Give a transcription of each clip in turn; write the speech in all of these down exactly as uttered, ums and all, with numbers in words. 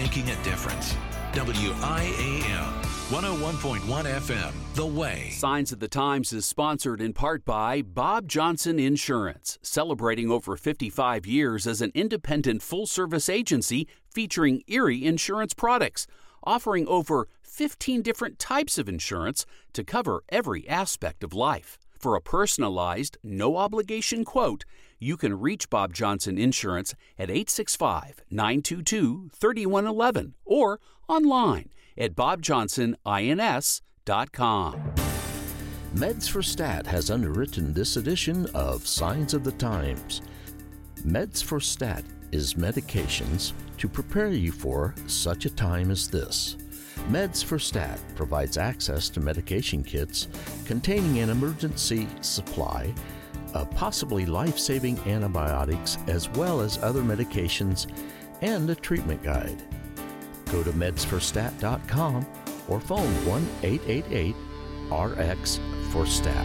making a difference. W I A M, one oh one point one F M, The Way. Signs of the Times is sponsored in part by Bob Johnson Insurance, celebrating over fifty-five years as an independent full-service agency featuring Erie insurance products, offering over fifteen different types of insurance to cover every aspect of life. For a personalized, no-obligation quote, you can reach Bob Johnson Insurance at eight six five, nine two two, three one one one or online at bob johnson ins dot com. Meds for Stat has underwritten this edition of Signs of the Times. Meds for Stat is medications to prepare you for such a time as this. Meds for Stat provides access to medication kits containing an emergency supply of possibly life-saving antibiotics as well as other medications and a treatment guide. Go to meds for stat dot com or phone one eight eight eight R X four stat.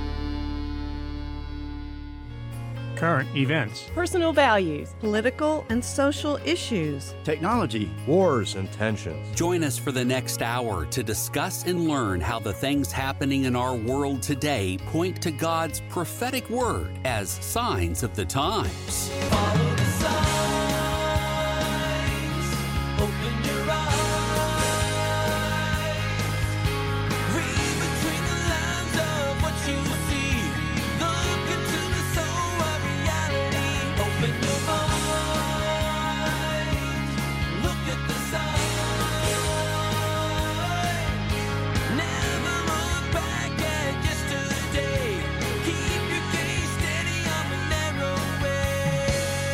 Current events, personal values, political and social issues, technology, wars and tensions. Join us for the next hour to discuss and learn how the things happening in our world today point to God's prophetic word as signs of the times. Follow the signs, open your eyes, read between the lines of what you see, look into the soul of reality, open your mind, look at the sign, never look back at yesterday, keep your gaze steady on the narrow way,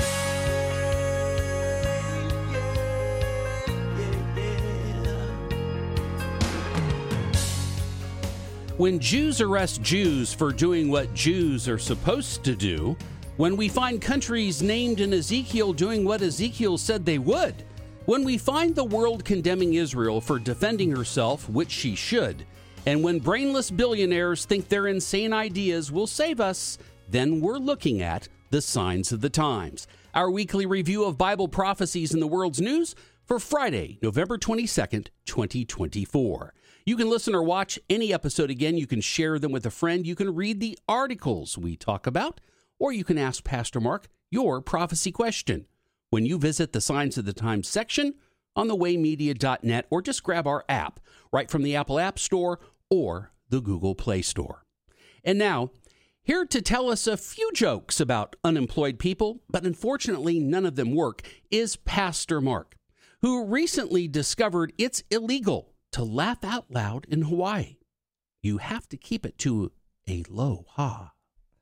When Jews arrest Jews for doing what Jews are supposed to do, when we find countries named in Ezekiel doing what Ezekiel said they would, when we find the world condemning Israel for defending herself, which she should, and when brainless billionaires think their insane ideas will save us, then we're looking at the signs of the times. Our weekly review of Bible prophecies in the world's news for Friday, November twenty-second, twenty twenty-four. You can listen or watch any episode again. You can share them with a friend. You can read the articles we talk about, or you can ask Pastor Mark your prophecy question when you visit the Signs of the Times section on the way media dot net, or just grab our app right from the Apple App Store or the Google Play Store. And now, here to tell us a few jokes about unemployed people, but unfortunately none of them work, is Pastor Mark, who recently discovered it's illegal to laugh out loud in Hawaii. You have to keep it to a low ha.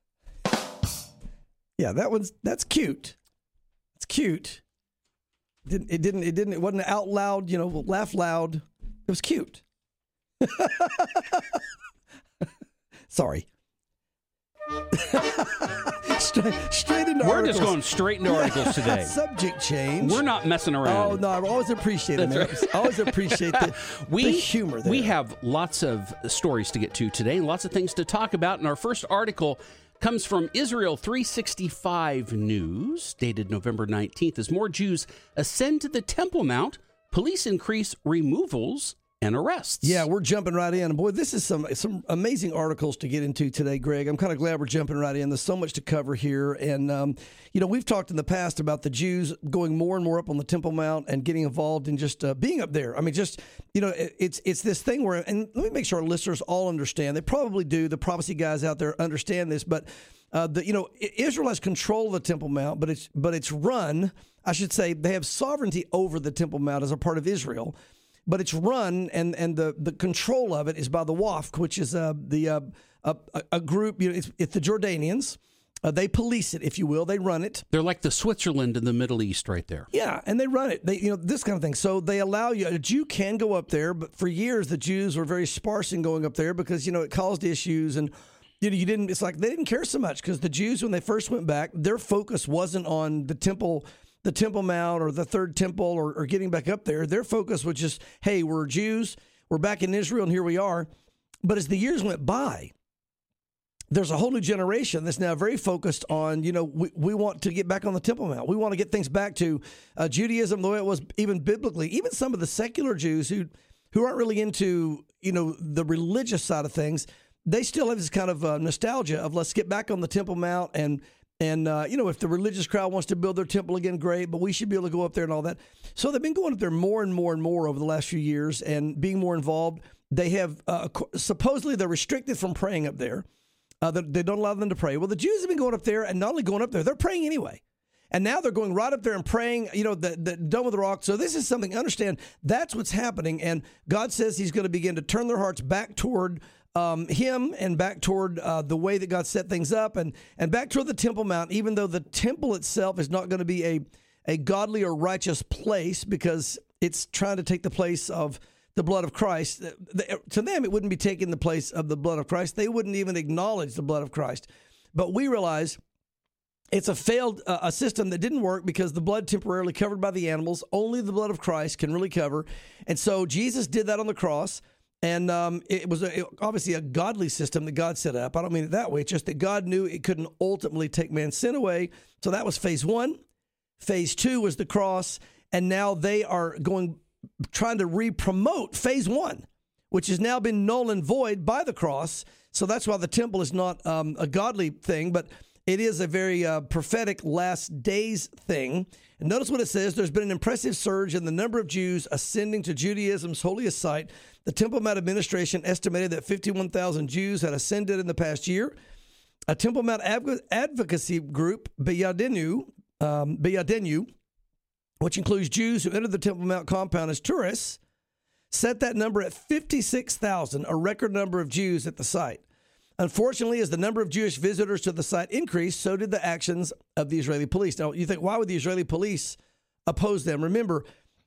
Yeah, that one's that's cute. It's cute. It didn't it didn't it didn't it wasn't out loud, you know, laugh loud. It was cute. Sorry. straight, straight into We're articles. just going straight into articles today. Subject change. We're not messing around. Oh, no, I always appreciate it, man. I always appreciate the, we, the humor there. We have lots of stories to get to today and lots of things to talk about. And our first article comes from Israel three sixty-five News, dated November nineteenth. As more Jews ascend to the Temple Mount, police increase removals and arrests. Yeah, we're jumping right in. Boy, this is some some amazing articles to get into today, Greg. I'm kind of glad we're jumping right in. There's so much to cover here. And, um, you know, we've talked in the past about the Jews going more and more up on the Temple Mount and getting involved in just uh, being up there. I mean, just, you know, it, it's it's this thing where, and let me make sure our listeners all understand. They probably do. The prophecy guys out there understand this. But, uh, the you know, Israel has control of the Temple Mount, but it's but it's run, I should say, they have sovereignty over the Temple Mount as a part of Israel. But it's run, and, and the, the control of it is by the Waqf, which is uh, the uh, a, a group. You know, it's, it's the Jordanians. Uh, they police it, if you will. They run it. They're like the Switzerland in the Middle East, right there. Yeah, and they run it. They, you know, this kind of thing. So they allow you. A Jew can go up there, but for years the Jews were very sparse in going up there because you know it caused issues and. You know, you didn't. It's like they didn't care so much because the Jews, when they first went back, their focus wasn't on the temple. the Temple Mount or the third temple or, or getting back up there. Their focus was just, hey, we're Jews, we're back in Israel, and here we are. But as the years went by, there's a whole new generation that's now very focused on, you know, we, we want to get back on the Temple Mount. We want to get things back to uh, Judaism the way it was even biblically. Even some of the secular Jews who who aren't really into, you know, the religious side of things, they still have this kind of uh, nostalgia of let's get back on the Temple Mount. And, and uh, you know, if the religious crowd wants to build their temple again, great, but we should be able to go up there and all that. So they've been going up there more and more and more over the last few years and being more involved. They have, uh, supposedly they're restricted from praying up there. Uh, they don't allow them to pray. Well, the Jews have been going up there, and not only going up there, they're praying anyway. And now they're going right up there and praying, you know, the, the Dome of the Rock. So this is something, understand, that's what's happening. And God says he's going to begin to turn their hearts back toward um, him and back toward uh, the way that God set things up and, and back toward the Temple Mount, even though the temple itself is not going to be a, a godly or righteous place because it's trying to take the place of the blood of Christ. To them, it wouldn't be taking the place of the blood of Christ. They wouldn't even acknowledge the blood of Christ. But we realize it's a failed uh, a system that didn't work because the blood temporarily covered by the animals. Only the blood of Christ can really cover. And so Jesus did that on the cross. And um, it was a, it, obviously a godly system that God set up. I don't mean it that way. It's just that God knew it couldn't ultimately take man's sin away. So that was phase one. Phase two was the cross. And now they are going trying to re-promote phase one, which has now been null and void by the cross. So that's why the temple is not um, a godly thing, but it is a very uh, prophetic last days thing. And notice what it says. There's been an impressive surge in the number of Jews ascending to Judaism's holiest site. The Temple Mount administration estimated that fifty-one thousand Jews had ascended in the past year. A Temple Mount adv- advocacy group, Beyadenu, um, Beyadenu, which includes Jews who entered the Temple Mount compound as tourists, set that number at fifty-six thousand, a record number of Jews at the site. Unfortunately, as the number of Jewish visitors to the site increased, so did the actions of the Israeli police. Now, you think, why would the Israeli police oppose them? Remember,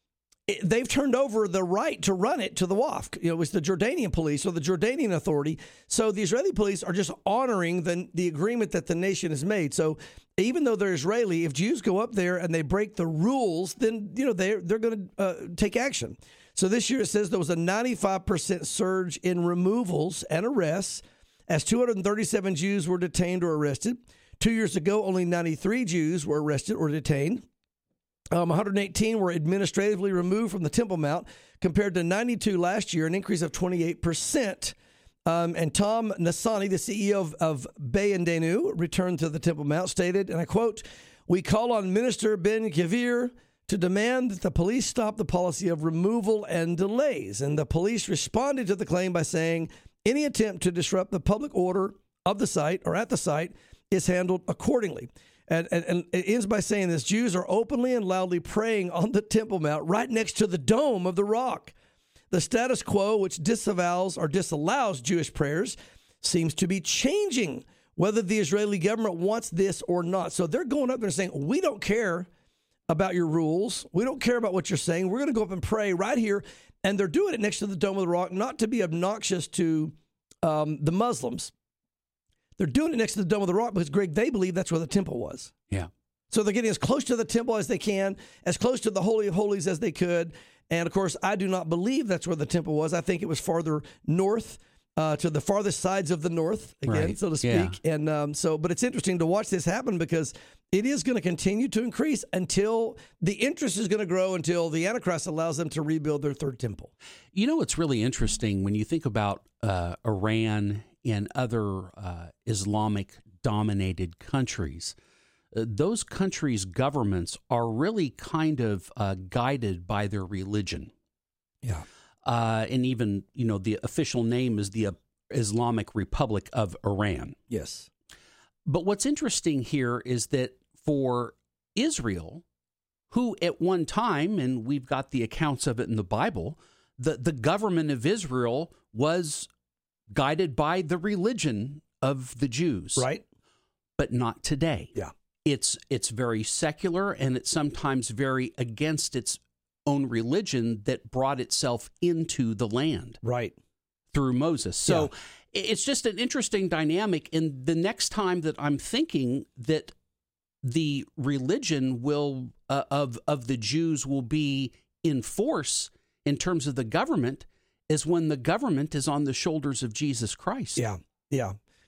it, they've turned over the right to run it to the Waqf. You know, it's the Jordanian police or the Jordanian authority. So the Israeli police are just honoring the, the agreement that the nation has made. So even though they're Israeli, if Jews go up there and they break the rules, then, you know, they're, they're going to uh, take action. So this year it says there was a ninety-five percent surge in removals and arrests as two hundred thirty-seven Jews were detained or arrested. Two years ago, only ninety-three Jews were arrested or detained. Um, one hundred eighteen were administratively removed from the Temple Mount compared to ninety-two last year, an increase of twenty-eight percent. Um, and Tom Nassani, the C E O of, of Beyadenu, returned to the Temple Mount, stated, and I quote, "We call on Minister Ben-Gvir to demand that the police stop the policy of removal and delays." And the police responded to the claim by saying, any attempt to disrupt the public order of the site or at the site is handled accordingly. And, and, and it ends by saying this: Jews are openly and loudly praying on the Temple Mount right next to the Dome of the Rock. The status quo, which disavows or disallows Jewish prayers, seems to be changing, whether the Israeli government wants this or not. So they're going up there and saying, we don't care about your rules. We don't care about what you're saying. We're going to go up and pray right here. And they're doing it next to the Dome of the Rock, not to be obnoxious to um, the Muslims. They're doing it next to the Dome of the Rock because, Greg, they believe that's where the temple was. Yeah. So they're getting as close to the temple as they can, as close to the Holy of Holies as they could. And, of course, I do not believe that's where the temple was. I think it was farther north, uh, to the farthest sides of the north, again, Right. so to speak. Yeah. And um, so, but it's interesting to watch this happen because it is going to continue to increase until the interest is going to grow until the Antichrist allows them to rebuild their third temple. You know, it's really interesting when you think about uh, Iran and other uh, Islamic-dominated countries. Uh, those countries' governments are really kind of uh, guided by their religion. Yeah. Uh, and even, you know, the official name is the Islamic Republic of Iran. Yes. But what's interesting here is that for Israel, who at one time, and we've got the accounts of it in the Bible, the, the government of Israel was guided by the religion of the Jews. Right. But not today. Yeah. It's it's very secular, and it's sometimes very against its own religion that brought itself into the land. Right. Through Moses. So Yeah. it's just an interesting dynamic. And the next time that I'm thinking that the religion will uh, of of the Jews will be in force in terms of the government is when the government is on the shoulders of Jesus Christ. Yeah. Yeah.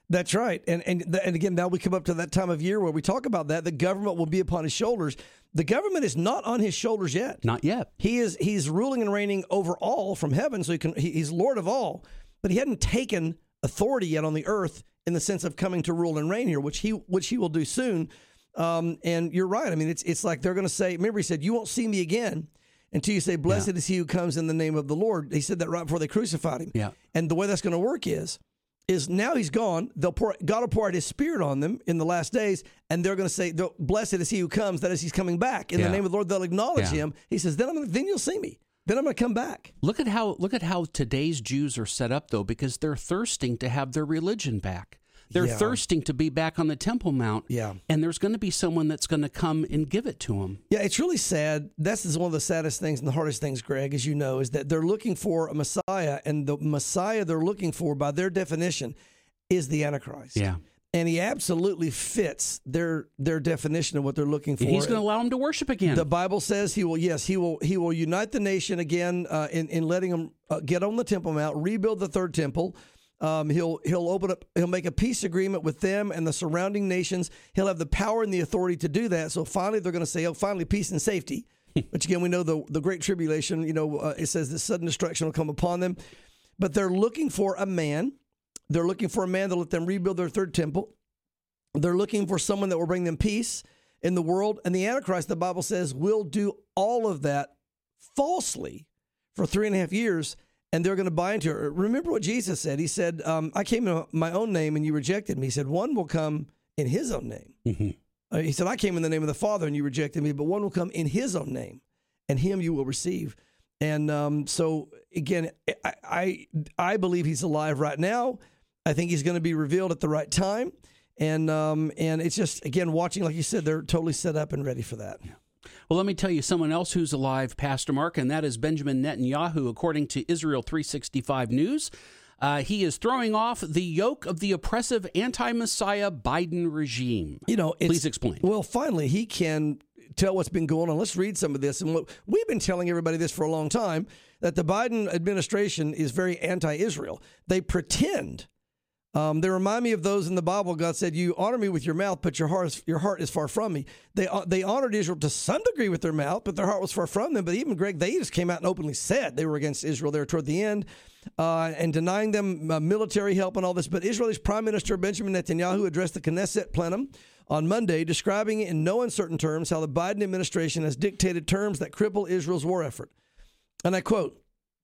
That's right. And and th- and again, now we come up to that time of year where we talk about that. The government will be upon his shoulders. The government is not on his shoulders yet. Not yet. He is he's ruling and reigning over all from heaven, so he can he, he's Lord of all. But he hadn't taken authority yet on the earth in the sense of coming to rule and reign here, which he which he will do soon. Um, and you're right. I mean, it's it's like they're going to say. Remember, he said, "You won't see me again until you say, blessed Yeah. is he who comes in the name of the Lord." He said that right before they crucified him. Yeah. And the way that's going to work is, is now he's gone. They'll pour, God will pour out his spirit on them in the last days, and they're going to say, blessed is he who comes, that is, he's coming back. In Yeah. the name of the Lord, they'll acknowledge Yeah. him. He says, then I'm gonna, then you'll see me. Then I'm going to come back. Look at how look at how today's Jews are set up, though, because they're thirsting to have their religion back. They're Yeah. thirsting to be back on the Temple Mount. Yeah. And there's going to be someone that's going to come and give it to them. Yeah, it's really sad. That's one of the saddest things and the hardest things, Greg, as you know, is that they're looking for a Messiah, and the Messiah they're looking for, by their definition, is the Antichrist. Yeah. And he absolutely fits their their definition of what they're looking for. And he's going to allow them to worship again. The Bible says he will. Yes, he will. He will unite the nation again uh, in in letting them uh, get on the Temple Mount, rebuild the third temple. Um, he'll he'll open up. He'll make a peace agreement with them and the surrounding nations. He'll have the power and the authority to do that. So finally, they're going to say, "Oh, finally, peace and safety." Which again, we know the the great tribulation. You know, uh, it says that sudden destruction will come upon them. But they're looking for a man. They're looking for a man to let them rebuild their third temple. They're looking for someone that will bring them peace in the world. And the Antichrist, the Bible says, will do all of that falsely for three and a half years. And they're going to buy into it. Remember what Jesus said. He said, um, I came in my own name and you rejected me. He said, one will come in his own name. Mm-hmm. Uh, he said, I came in the name of the Father and you rejected me, but one will come in his own name and him you will receive. And um, so, again, I, I I believe he's alive right now. I think he's going to be revealed at the right time. And um, and it's just, again, watching, like you said, they're totally set up and ready for that. Yeah. Well, let me tell you someone else who's alive, Pastor Mark, and that is Benjamin Netanyahu, according to Israel three sixty-five News. Uh, he is throwing off the yoke of the oppressive anti-Messiah Biden regime. You know, it's, Please explain. Well, finally, he can tell what's been going on. Let's read some of this. And what, we've been telling everybody this for a long time, that the Biden administration is very anti-Israel. They pretend. Um, they remind me of those in the Bible. God said, you honor me with your mouth, but your heart is, your heart is far from me. They uh, they honored Israel to some degree with their mouth, but their heart was far from them. But even, Greg, they just came out and openly said they were against Israel there toward the end uh, and denying them uh, military help and all this. But Israel's Prime Minister Benjamin Netanyahu addressed the Knesset plenum on Monday, describing in no uncertain terms how the Biden administration has dictated terms that cripple Israel's war effort. And I quote,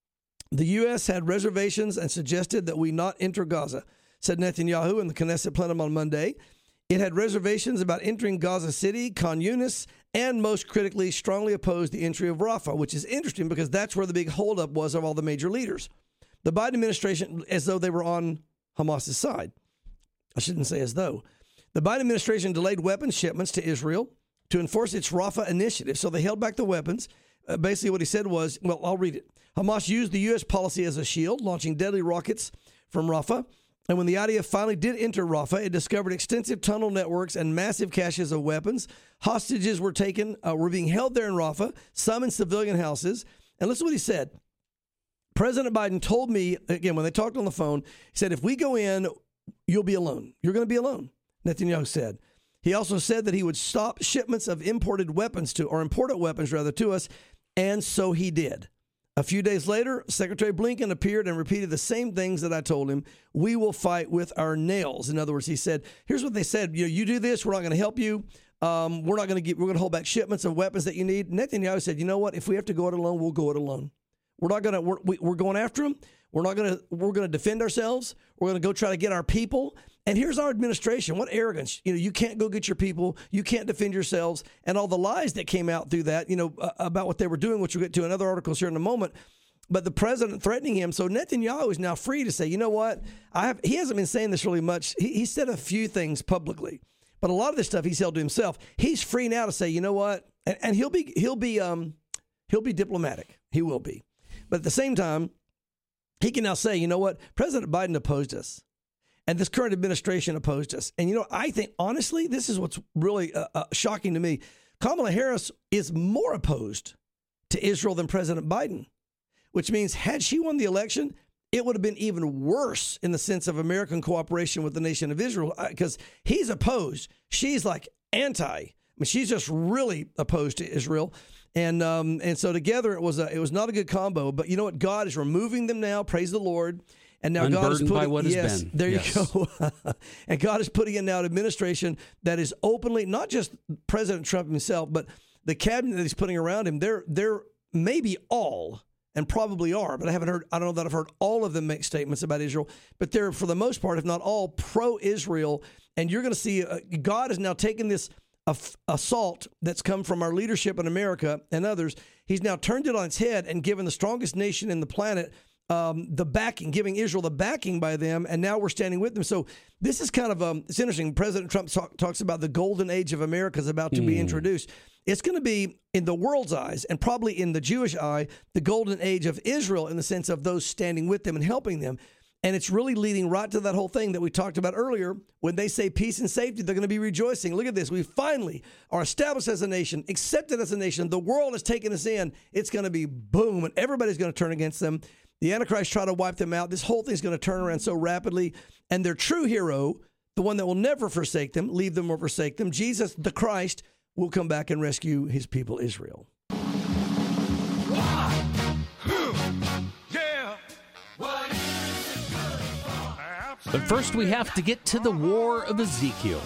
the U S had reservations and suggested that we not enter Gaza, said Netanyahu in the Knesset plenum on Monday. It had reservations about entering Gaza City, Khan Yunis, and most critically, strongly opposed the entry of Rafah, which is interesting because that's where the big holdup was of all the major leaders. The Biden administration, as though they were on Hamas's side. I shouldn't say as though. The Biden administration delayed weapons shipments to Israel to enforce its Rafah initiative, so they held back the weapons. Uh, basically what he said was, well, I'll read it. Hamas used the U S policy as a shield, launching deadly rockets from Rafah. And when the I D F finally did enter Rafah, it discovered extensive tunnel networks and massive caches of weapons. Hostages were taken, uh, were being held there in Rafah, some in civilian houses. And listen to what he said. President Biden told me, again, when they talked on the phone, he said, if we go in, you'll be alone. You're going to be alone, Netanyahu said. He also said that he would stop shipments of imported weapons to, or imported weapons rather, to us, and so he did. A few days later, Secretary Blinken appeared and repeated the same things that I told him. We will fight with our nails. In other words, he said, here's what they said. You know, you do this, we're not going to help you. Um, we're not going to get, we're going to hold back shipments of weapons that you need. Netanyahu said, you know what? If we have to go it alone, we'll go it alone. We're not going to, we're, we, we're going after them. We're not going to, we're going to defend ourselves. We're going to go try to get our people. And here's our administration. What arrogance. You know, you can't go get your people. You can't defend yourselves. And all the lies that came out through that, you know, uh, about what they were doing, which we'll get to in other articles here in a moment. But the president threatening him. So Netanyahu is now free to say, you know what? I have, he hasn't been saying this really much. He, he said a few things publicly, but a lot of this stuff he's held to himself. He's free now to say, you know what? And, and he'll be, he'll be, um, he'll be diplomatic. He will be. But at the same time, he can now say, you know what? President Biden opposed us. And this current administration opposed us. And, you know, I think, honestly, this is what's really uh, uh, shocking to me. Kamala Harris is more opposed to Israel than President Biden, which means had she won the election, it would have been even worse in the sense of American cooperation with the nation of Israel, because he's opposed. She's like anti. I mean, she's just really opposed to Israel. And um, and so together it was a, it was not a good combo. But you know what? God is removing them now. Praise the Lord. And now God is Unburdened putting, by what has yes, been. there Yes. you go. And God is putting in now an administration that is openly, not just President Trump himself, but the cabinet that he's putting around him. They're they're maybe all, and probably are, but I haven't heard, I don't know that I've heard all of them make statements about Israel, but they're, for the most part, if not all, pro-Israel. And you're going to see uh, God is now taking this aff- assault that's come from our leadership in America and others. He's now turned it on its head and given the strongest nation in the planet um, the backing, giving Israel the backing by them, and now we're standing with them. So this is kind of, um, it's interesting. President Trump talk, talks about the golden age of America is about to mm. be introduced. It's going to be, in the world's eyes, and probably in the Jewish eye, the golden age of Israel in the sense of those standing with them and helping them. And it's really leading right to that whole thing that we talked about earlier. When they say peace and safety, they're going to be rejoicing. Look at this. We finally are established as a nation, accepted as a nation. The world has taken us in. It's going to be boom, and everybody's going to turn against them. The Antichrist try to wipe them out. This whole thing's going to turn around so rapidly. And their true hero, the one that will never forsake them, leave them or forsake them, Jesus, the Christ, will come back and rescue his people, Israel. But first, we have to get to the War of Ezekiel.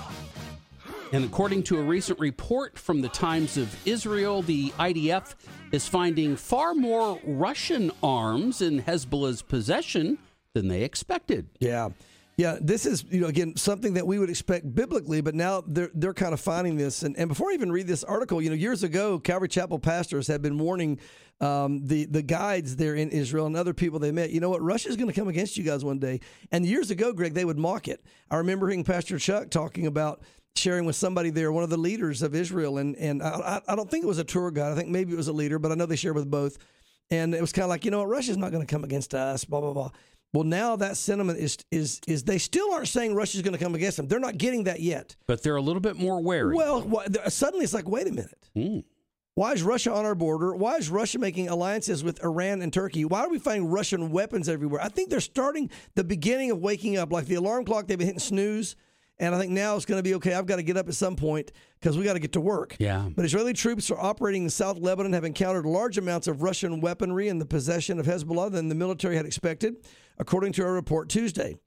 And according to a recent report from the Times of Israel, the I D F is finding far more Russian arms in Hezbollah's possession than they expected. Yeah. Yeah, this is, you know, again, something that we would expect biblically, but now they're they're kind of finding this. And, and before I even read this article, you know, years ago, Calvary Chapel pastors had been warning um, the, the guides there in Israel and other people they met, you know what, Russia's going to come against you guys one day. And years ago, Greg, they would mock it. I remember hearing Pastor Chuck talking about sharing with somebody there, one of the leaders of Israel, and, and I, I don't think it was a tour guide. I think maybe it was a leader, but I know they shared with both. And it was kind of like, you know what, Russia's not going to come against us, blah, blah, blah. Well, now that sentiment is is is they still aren't saying Russia's going to come against them. They're not getting that yet. But they're a little bit more wary. Well, why, suddenly it's like, wait a minute. Mm. Why is Russia on our border? Why is Russia making alliances with Iran and Turkey? Why are we finding Russian weapons everywhere? I think they're starting the beginning of waking up. Like the alarm clock, they've been hitting snooze. And I think now it's going to be, okay, I've got to get up at some point because we got to get to work. Yeah. But Israeli troops are operating in South Lebanon, have encountered large amounts of Russian weaponry in the possession of Hezbollah than the military had expected, according to a report Tuesday.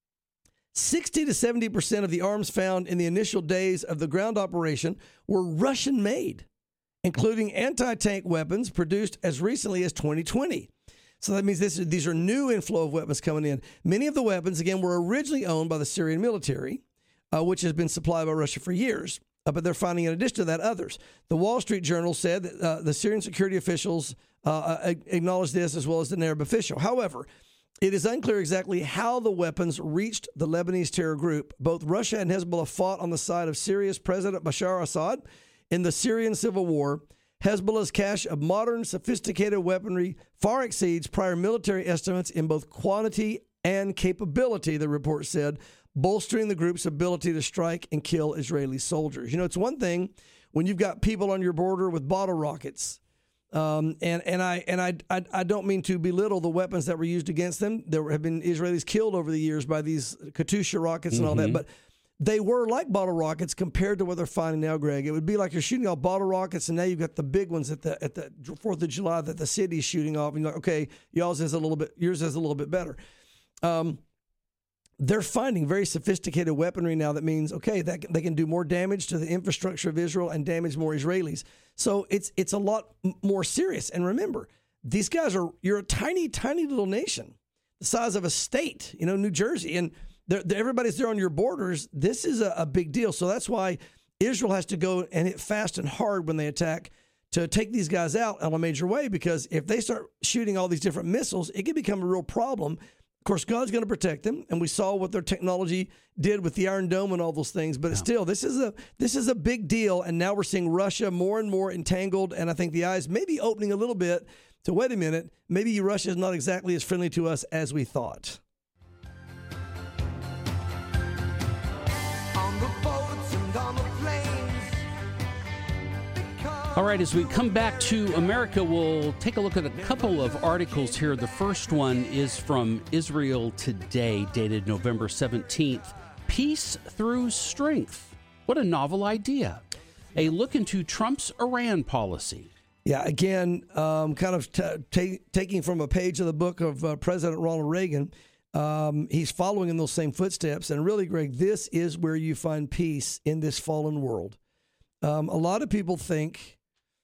sixty to seventy percent of the arms found in the initial days of the ground operation were Russian-made, including anti-tank weapons produced as recently as twenty twenty. So that means this, these are new inflow of weapons coming in. Many of the weapons, again, were originally owned by the Syrian military, Uh, which has been supplied by Russia for years. Uh, but they're finding, in addition to that, others. The Wall Street Journal said that uh, the Syrian security officials uh, acknowledged this, as well as the Arab official. However, it is unclear exactly how the weapons reached the Lebanese terror group. Both Russia and Hezbollah fought on the side of Syria's President Bashar Assad in the Syrian civil war. Hezbollah's cache of modern, sophisticated weaponry far exceeds prior military estimates in both quantity and capability, the report said, bolstering the group's ability to strike and kill Israeli soldiers. You know, it's one thing when you've got people on your border with bottle rockets, um, and and I and I, I I don't mean to belittle the weapons that were used against them. There have been Israelis killed over the years by these Katyusha rockets and mm-hmm. all that, but they were like bottle rockets compared to what they're finding now, Greg. It would be like you're shooting off bottle rockets, and now you've got the big ones at the at the Fourth of July that the city's shooting off, and you're like, okay, y'all's is a little bit, yours is a little bit better. Um, They're finding very sophisticated weaponry now that means, okay, that they can do more damage to the infrastructure of Israel and damage more Israelis. So it's it's a lot more serious. And remember, these guys are, you're a tiny, tiny little nation, the size of a state, you know, New Jersey, and they're, they're, everybody's there on your borders. This is a, a big deal. So that's why Israel has to go and hit fast and hard when they attack to take these guys out in a major way, because if they start shooting all these different missiles, it can become a real problem. Of course, God's going to protect them, and we saw what their technology did with the Iron Dome and all those things. But yeah. still, this is a this is a big deal, and now we're seeing Russia more and more entangled. And I think the eyes may be opening a little bit to, wait a minute, maybe Russia is not exactly as friendly to us as we thought. On the boats and on the planes, because All right, as we come back to America, we'll take a look at a couple of articles here. The first one is from Israel Today, dated November seventeenth. Peace through strength. What a novel idea. A look into Trump's Iran policy. Yeah, again, um, kind of t- t- taking from a page of the book of uh, President Ronald Reagan. Um, he's following in those same footsteps. And really, Greg, this is where you find peace in this fallen world. Um, a lot of people think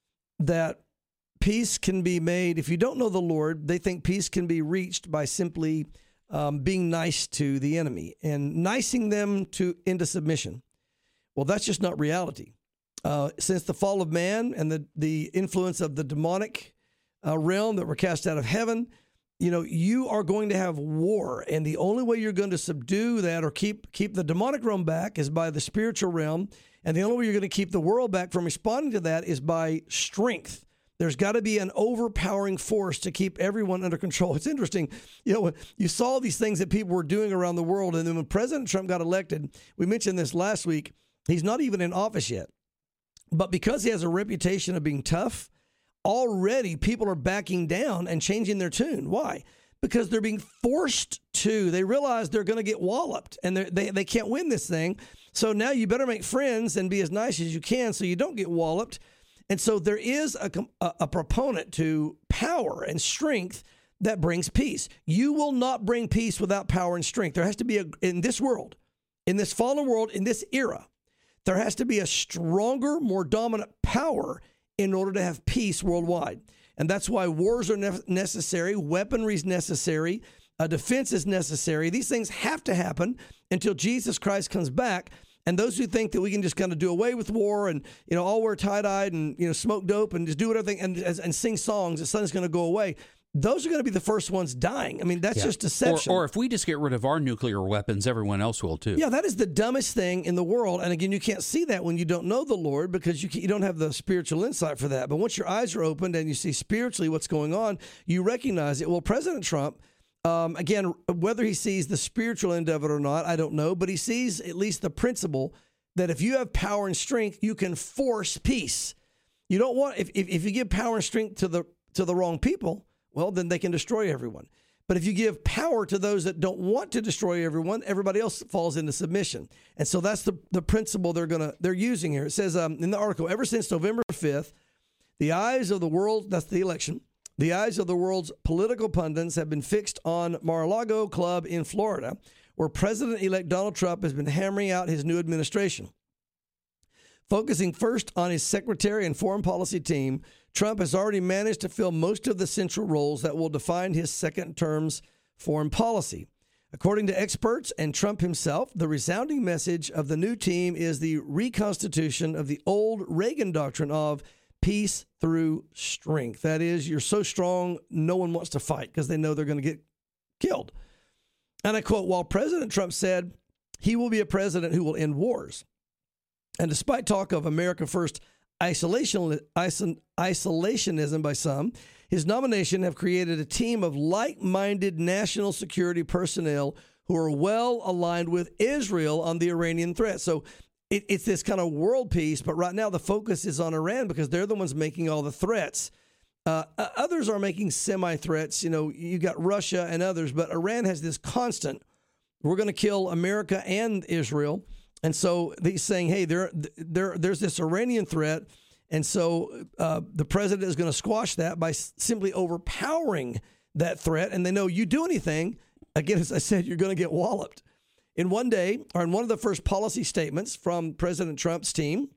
that peace can be made. If you don't know the Lord, they think peace can be reached by simply um, being nice to the enemy and nicing them to into submission. Well, that's just not reality. Uh, since the fall of man and the, the influence of the demonic uh, realm that were cast out of heaven, you know, you are going to have war. And the only way you're going to subdue that or keep keep the demonic realm back is by the spiritual realm. And the only way you're going to keep the world back from responding to that is by strength. There's got to be an overpowering force to keep everyone under control. It's interesting. You know, you saw these things that people were doing around the world. And then when President Trump got elected, we mentioned this last week, he's not even in office yet. But because he has a reputation of being tough, already people are backing down and changing their tune. Why? Because they're being forced to. They realize they're going to get walloped and they they can't win this thing. So now you better make friends and be as nice as you can so you don't get walloped. And so there is a, a, a proponent to power and strength that brings peace. You will not bring peace without power and strength. There has to be, a in this world, in this fallen world, in this era, there has to be a stronger, more dominant power in order to have peace worldwide. And that's why wars are ne- necessary, weaponry is necessary, uh, defense is necessary. These things have to happen until Jesus Christ comes back. And those who think that we can just kind of do away with war and, you know, all wear tie-dyed and, you know, smoke dope and just do whatever and, and sing songs, the sun's going to go away, those are going to be the first ones dying. I mean, that's yeah. just deception. Or, or if we just get rid of our nuclear weapons, everyone else will too. Yeah, that is the dumbest thing in the world. And again, you can't see that when you don't know the Lord because you, can, you don't have the spiritual insight for that. But once your eyes are opened and you see spiritually what's going on, you recognize it. Well, President Trump, um, again, whether he sees the spiritual end of it or not, I don't know. But he sees at least the principle that if you have power and strength, you can force peace. You don't want, if, if, if you give power and strength to the to the wrong people, well, then they can destroy everyone. But if you give power to those that don't want to destroy everyone, everybody else falls into submission. And so that's the, the principle they're gonna they're using here. It says um, in the article, ever since November fifth, the eyes of the world, that's the election, the eyes of the world's political pundits have been fixed on Mar-a-Lago Club in Florida, where President-elect Donald Trump has been hammering out his new administration. Focusing first on his secretary and foreign policy team, Trump has already managed to fill most of the central roles that will define his second term's foreign policy. According to experts and Trump himself, the resounding message of the new team is the reconstitution of the old Reagan doctrine of peace through strength. That is, you're so strong, no one wants to fight because they know they're going to get killed. And I quote, while President Trump said he will be a president who will end wars, and despite talk of America First isolation, isolationism by some, his nomination have created a team of like-minded national security personnel who are well aligned with Israel on the Iranian threat. So it, it's this kind of world peace, but right now the focus is on Iran because they're the ones making all the threats. Uh, others are making semi-threats. You know, you got Russia and others, but Iran has this constant, we're going to kill America and Israel. And so he's saying, hey, there, there, there's this Iranian threat. And so uh, the president is going to squash that by s- simply overpowering that threat. And they know you do anything, again, as I said, you're going to get walloped. In one day, or in one of the first policy statements from President Trump's team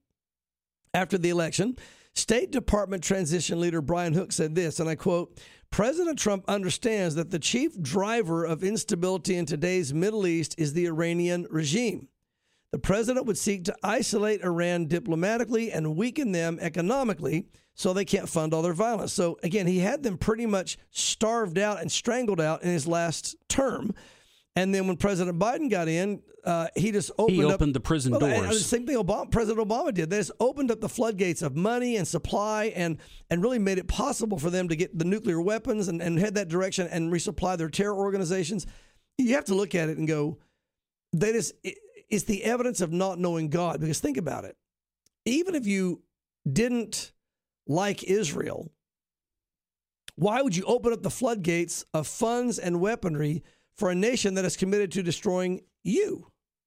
after the election, State Department transition leader Brian Hook said this, and I quote, President Trump understands that the chief driver of instability in today's Middle East is the Iranian regime. The president would seek to isolate Iran diplomatically and weaken them economically so they can't fund all their violence. So, again, he had them pretty much starved out and strangled out in his last term. And then when President Biden got in, uh, he just opened he up... He opened the prison well, doors. The same thing Obama, President Obama did. They just opened up the floodgates of money and supply and, and really made it possible for them to get the nuclear weapons and, and head that direction and resupply their terror organizations. You have to look at it and go, they just... It, it's the evidence of not knowing God. Because think about it. Even if you didn't like Israel, why would you open up the floodgates of funds and weaponry for a nation that is committed to destroying you?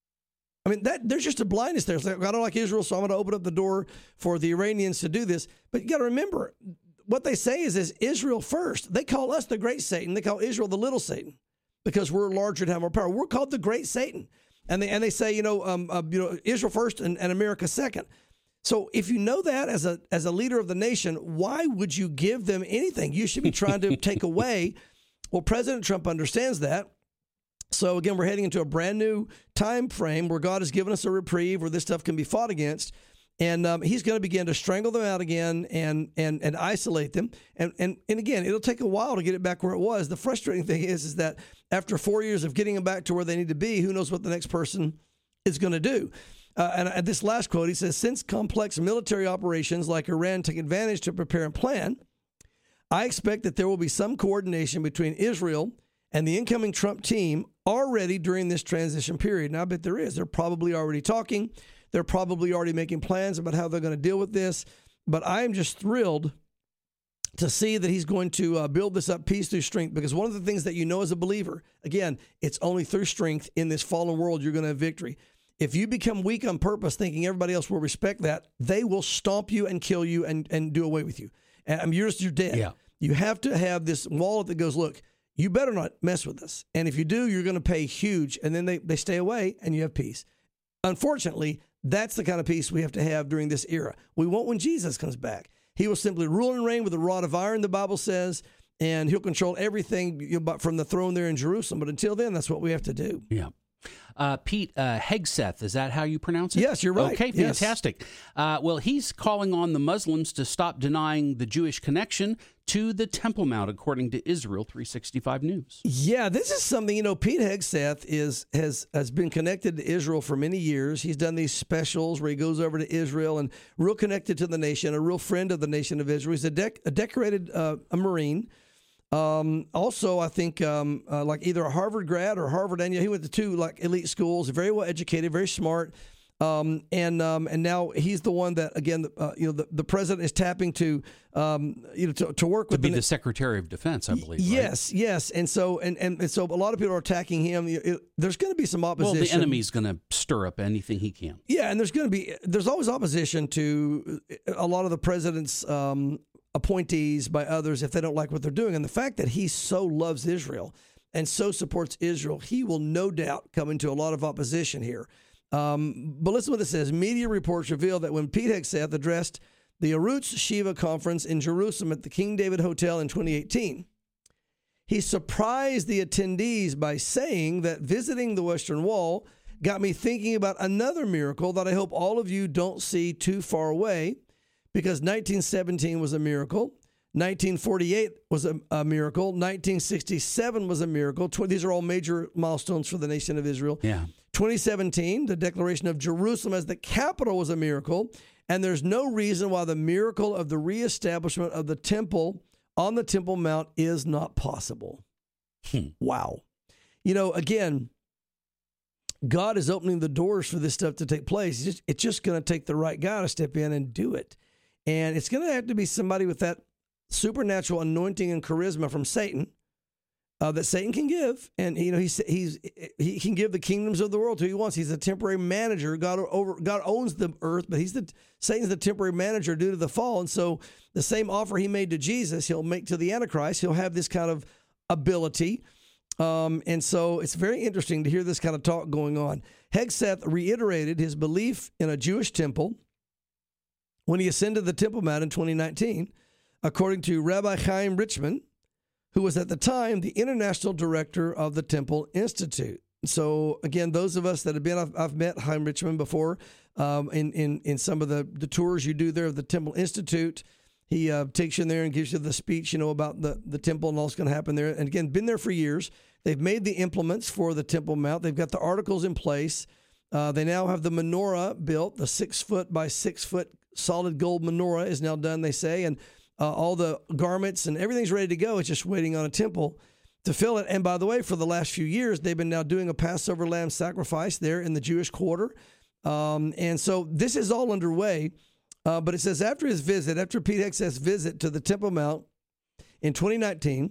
I mean, that there's just a blindness there. It's like, I don't like Israel, so I'm going to open up the door for the Iranians to do this. But you got to remember, what they say is, is Israel first. They call us the great Satan. They call Israel the little Satan because we're larger and have more power. We're called the great Satan. And they and they say, you know, um, uh, you know, Israel first and, and America second. So if you know that as a as a leader of the nation, why would you give them anything? You should be trying to take away. Well, President Trump understands that. So again, we're heading into a brand new time frame where God has given us a reprieve where this stuff can be fought against. And um, he's going to begin to strangle them out again and and and isolate them. And, and and again, it'll take a while to get it back where it was. The frustrating thing is, is that after four years of getting them back to where they need to be, who knows what the next person is going to do. Uh, and at this last quote, he says, since complex military operations like Iran take advantage to prepare and plan, I expect that there will be some coordination between Israel and the incoming Trump team already during this transition period. And I bet there is. They're probably already talking. They're probably already making plans about how they're going to deal with this. But I am just thrilled to see that he's going to uh, build this up peace through strength, because one of the things that you know as a believer, again, it's only through strength in this fallen world you're going to have victory. If you become weak on purpose, thinking everybody else will respect that, they will stomp you and kill you and, and do away with you. And I mean, you're just you're dead. Yeah. You have to have this wallet that goes, look, you better not mess with us. And if you do, you're going to pay huge. And then they, they stay away and you have peace. Unfortunately, that's the kind of peace we have to have during this era. We won't when Jesus comes back. He will simply rule and reign with a rod of iron, the Bible says, and he'll control everything, you know, from the throne there in Jerusalem. But until then, that's what we have to do. Yeah. Uh, Pete uh, Hegseth, is that how you pronounce it? Yes, you're right. Okay, Yes. fantastic. Uh, well, he's calling on the Muslims to stop denying the Jewish connection to the Temple Mount, according to Israel three sixty-five News. Yeah, this is something, you know, Pete Hegseth is has has been connected to Israel for many years. He's done these specials where he goes over to Israel and real connected to the nation, a real friend of the nation of Israel. He's a, dec- a decorated uh, a Marine. Um, also, I think um, uh, like either a Harvard grad or Harvard, and yeah, he went to two like elite schools, very well educated, very smart. Um, and um, and now he's the one that, again, uh, you know, the, the president is tapping to, um, you know, to, to work To with be the, the Secretary of Defense, I believe. Yes, right? yes, and so and, and, and so a lot of people are attacking him. It, it, there's going to be some opposition. Well, the enemy's going to stir up anything he can. Yeah, and there's going to be there's always opposition to a lot of the president's um, appointees by others if they don't like what they're doing. And the fact that he so loves Israel and so supports Israel, he will no doubt come into a lot of opposition here. Um, but listen to what it says. Media reports reveal that when Pete Hegseth addressed the Arutz Shiva conference in Jerusalem at the King David Hotel in twenty eighteen, he surprised the attendees by saying that visiting the Western Wall got me thinking about another miracle that I hope all of you don't see too far away, because nineteen seventeen was a miracle. nineteen forty-eight was a, a miracle. nineteen sixty-seven was a miracle. Tw- these are all major milestones for the nation of Israel. Yeah. twenty seventeen, the declaration of Jerusalem as the capital was a miracle. And there's no reason why the miracle of the reestablishment of the temple on the Temple Mount is not possible. Hmm. Wow. You know, again, God is opening the doors for this stuff to take place. It's just, it's just going to take the right guy to step in and do it. And it's going to have to be somebody with that supernatural anointing and charisma from Satan uh, that Satan can give. And, you know, he's, he's, he can give the kingdoms of the world to who he wants. He's a temporary manager. God over, God owns the earth, but he's the, Satan's the temporary manager due to the fall. And so the same offer he made to Jesus, he'll make to the Antichrist. He'll have this kind of ability. Um, and so it's very interesting to hear this kind of talk going on. Hegseth reiterated his belief in a Jewish temple when he ascended the Temple Mount in twenty nineteen, according to Rabbi Chaim Richman, who was at the time the international director of the Temple Institute. So again, those of us that have been, I've, I've met Chaim Richman before um, in, in, in some of the, the tours you do there of the Temple Institute. He uh, takes you in there and gives you the speech, you know, about the, the temple and all that's going to happen there. And again, been there for years. They've made the implements for the Temple Mount. They've got the articles in place. Uh, they now have the menorah built. The six foot by six foot solid gold menorah is now done, they say. And uh, all the garments and everything's ready to go. It's just waiting on a temple to fill it. And by the way, for the last few years, they've been now doing a Passover lamb sacrifice there in the Jewish quarter. Um, and so this is all underway. Uh, but it says after his visit, after Pete Hegseth's visit to the Temple Mount in twenty nineteen,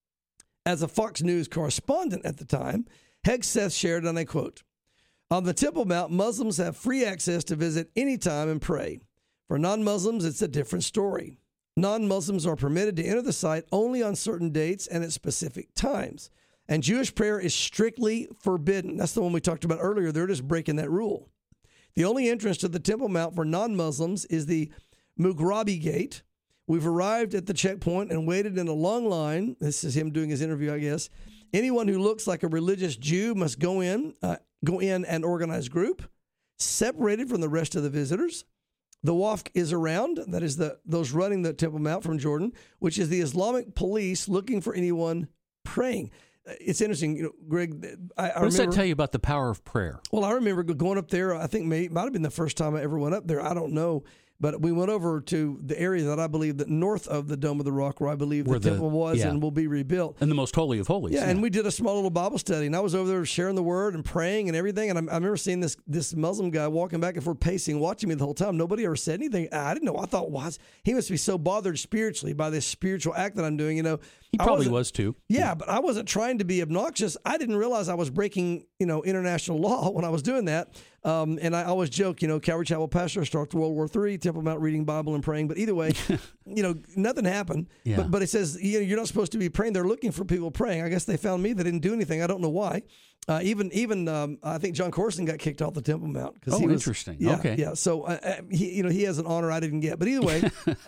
as a Fox News correspondent at the time, Hegseth shared, and I quote, "On the Temple Mount, Muslims have free access to visit anytime and pray. For non-Muslims, it's a different story. Non-Muslims are permitted to enter the site only on certain dates and at specific times. And Jewish prayer is strictly forbidden." That's the one we talked about earlier. They're just breaking that rule. "The only entrance to the Temple Mount for non-Muslims is the Mughrabi Gate. We've arrived at the checkpoint and waited in a long line." This is him doing his interview, I guess. "Anyone who looks like a religious Jew must go in, uh, go in an organized group, separated from the rest of the visitors. The Wafd is around," that is the those running the Temple Mount from Jordan, "which is the Islamic police looking for anyone praying." It's interesting, you know, Greg. I, I what does remember, that tell you about the power of prayer? Well, I remember going up there. I think may, might have been the first time I ever went up there. I don't know. But we went over to the area that I believe that north of the Dome of the Rock, where I believe Where the, the- temple was yeah. and will be rebuilt. And the most holy of holies. Yeah, and we did a small little Bible study, and I was over there sharing the word and praying and everything. And I, I remember seeing this this Muslim guy walking back and forth, pacing, watching me the whole time. Nobody ever said anything. I didn't know. I thought, wow, he must be so bothered spiritually by this spiritual act that I'm doing. You know, He I probably wasn't- was too. Yeah, but I wasn't trying to be obnoxious. I didn't realize I was breaking, you know, international law when I was doing that. Um, and I always joke, you know, Calvary Chapel pastor, start to World War Three, Temple Mount reading Bible and praying. But either way, you know, nothing happened. Yeah. But, but it says, you know, you're not supposed to be praying. They're looking for people praying. I guess they found me. They didn't do anything. I don't know why. Uh, even, even um, I think John Corson got kicked off the Temple Mount. Oh, he was, interesting. Yeah, Okay. Yeah. So, uh, uh, he, you know, he has an honor I didn't get. But either way.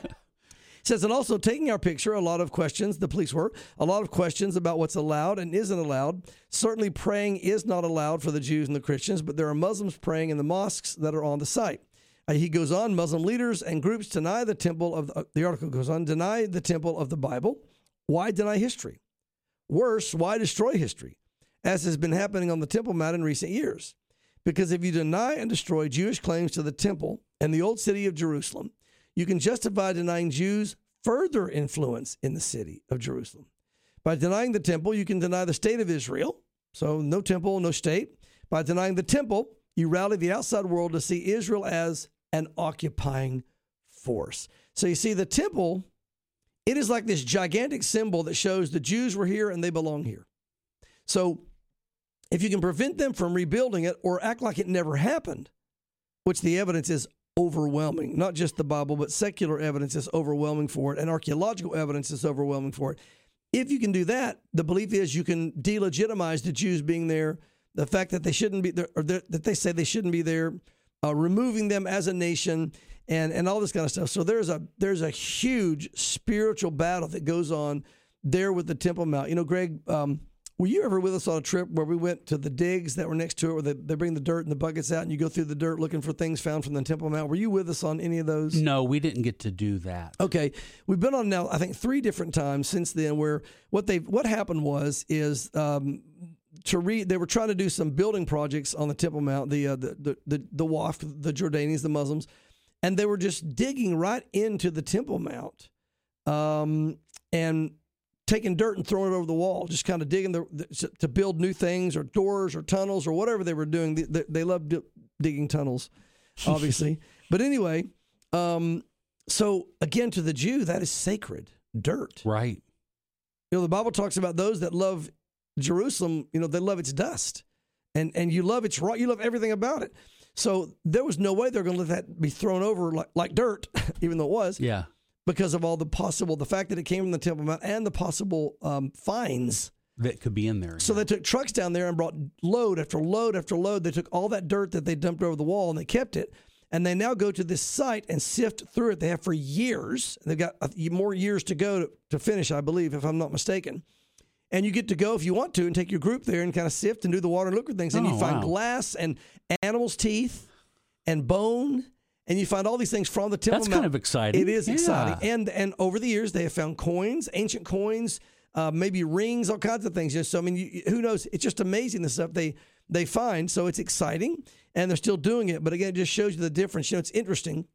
It says, and also taking our picture, a lot of questions, the police were, a lot of questions about what's allowed and isn't allowed. Certainly praying is not allowed for the Jews and the Christians, but there are Muslims praying in the mosques that are on the site. Uh, he goes on, Muslim leaders and groups deny the temple of, the, uh, the article goes on, deny the temple of the Bible. Why deny history? Worse, why destroy history? As has been happening on the Temple Mount in recent years. Because if you deny and destroy Jewish claims to the temple and the old city of Jerusalem, you can justify denying Jews further influence in the city of Jerusalem. By denying the temple, you can deny the state of Israel. So no temple, no state. By denying the temple, you rally the outside world to see Israel as an occupying force. So you see, the temple, it is like this gigantic symbol that shows the Jews were here and they belong here. So if you can prevent them from rebuilding it or act like it never happened, which the evidence is overwhelming, not just the Bible, but secular evidence is overwhelming for it, and archaeological evidence is overwhelming for it. If you can do that, the belief is you can delegitimize the Jews being there, the fact that they shouldn't be there, or that they say they shouldn't be there, uh, removing them as a nation, and and all this kind of stuff. So there's a there's a huge spiritual battle that goes on there with the Temple Mount. You know, Greg, um, were you ever with us on a trip where we went to the digs that were next to it, where they, they bring the dirt and the buckets out and you go through the dirt looking for things found from the Temple Mount? Were you with us on any of those? No, we didn't get to do that. Okay. We've been on now, I think, three different times since then where what they what happened was is um, to read, they were trying to do some building projects on the Temple Mount, the, uh, the, the, the, the Wafd, the Jordanians, the Muslims, and they were just digging right into the Temple Mount um, and taking dirt and throwing it over the wall, just kind of digging the, the, to build new things or doors or tunnels or whatever they were doing. They, they loved di- digging tunnels, obviously. But anyway, um, so again, to the Jew, that is sacred dirt. Right. You know, the Bible talks about those that love Jerusalem, you know, they love its dust. And and you love its rock, you love everything about it. So there was no way they're going to let that be thrown over like, like dirt, even though it was. Yeah. Because of all the possible, the fact that it came from the Temple Mount and the possible um, fines. That could be in there. So yeah. they took trucks down there and brought load after load after load. They took all that dirt that they dumped over the wall and they kept it. And they now go to this site and sift through it. They have for years. They've got more years to go to, to finish, I believe, if I'm not mistaken. And you get to go if you want to and take your group there and kind of sift and do the water and look for things. And Oh, you find wow. glass and animals' teeth and bone. And you find all these things from the Temple That's Mount. kind of exciting. It is Yeah. exciting. And and over the years, they have found coins, ancient coins, uh, maybe rings, all kinds of things. Just so I mean, you, who knows? It's just amazing the stuff they they find. So it's exciting, and they're still doing it. But again, it just shows you the difference. You know, it's interesting.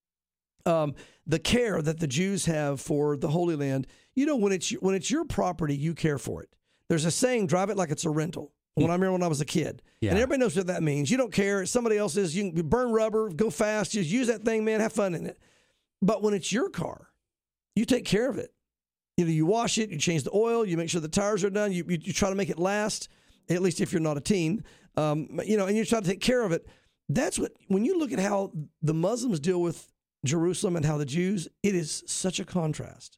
Um, the care that the Jews have for the Holy Land. You know, when it's when it's your property, you care for it. There's a saying: "Drive it like it's a rental." when I remember when I was a kid. Yeah. And everybody knows what that means. You don't care. It's somebody else's. You can burn rubber, go fast, just use that thing, man, have fun in it. But when it's your car, you take care of it. You know, you wash it, you change the oil, you make sure the tires are done, you, you, you try to make it last, at least if you're not a teen, um, you know, and you try to take care of it. That's what, when you look at how the Muslims deal with Jerusalem and how the Jews, it is such a contrast.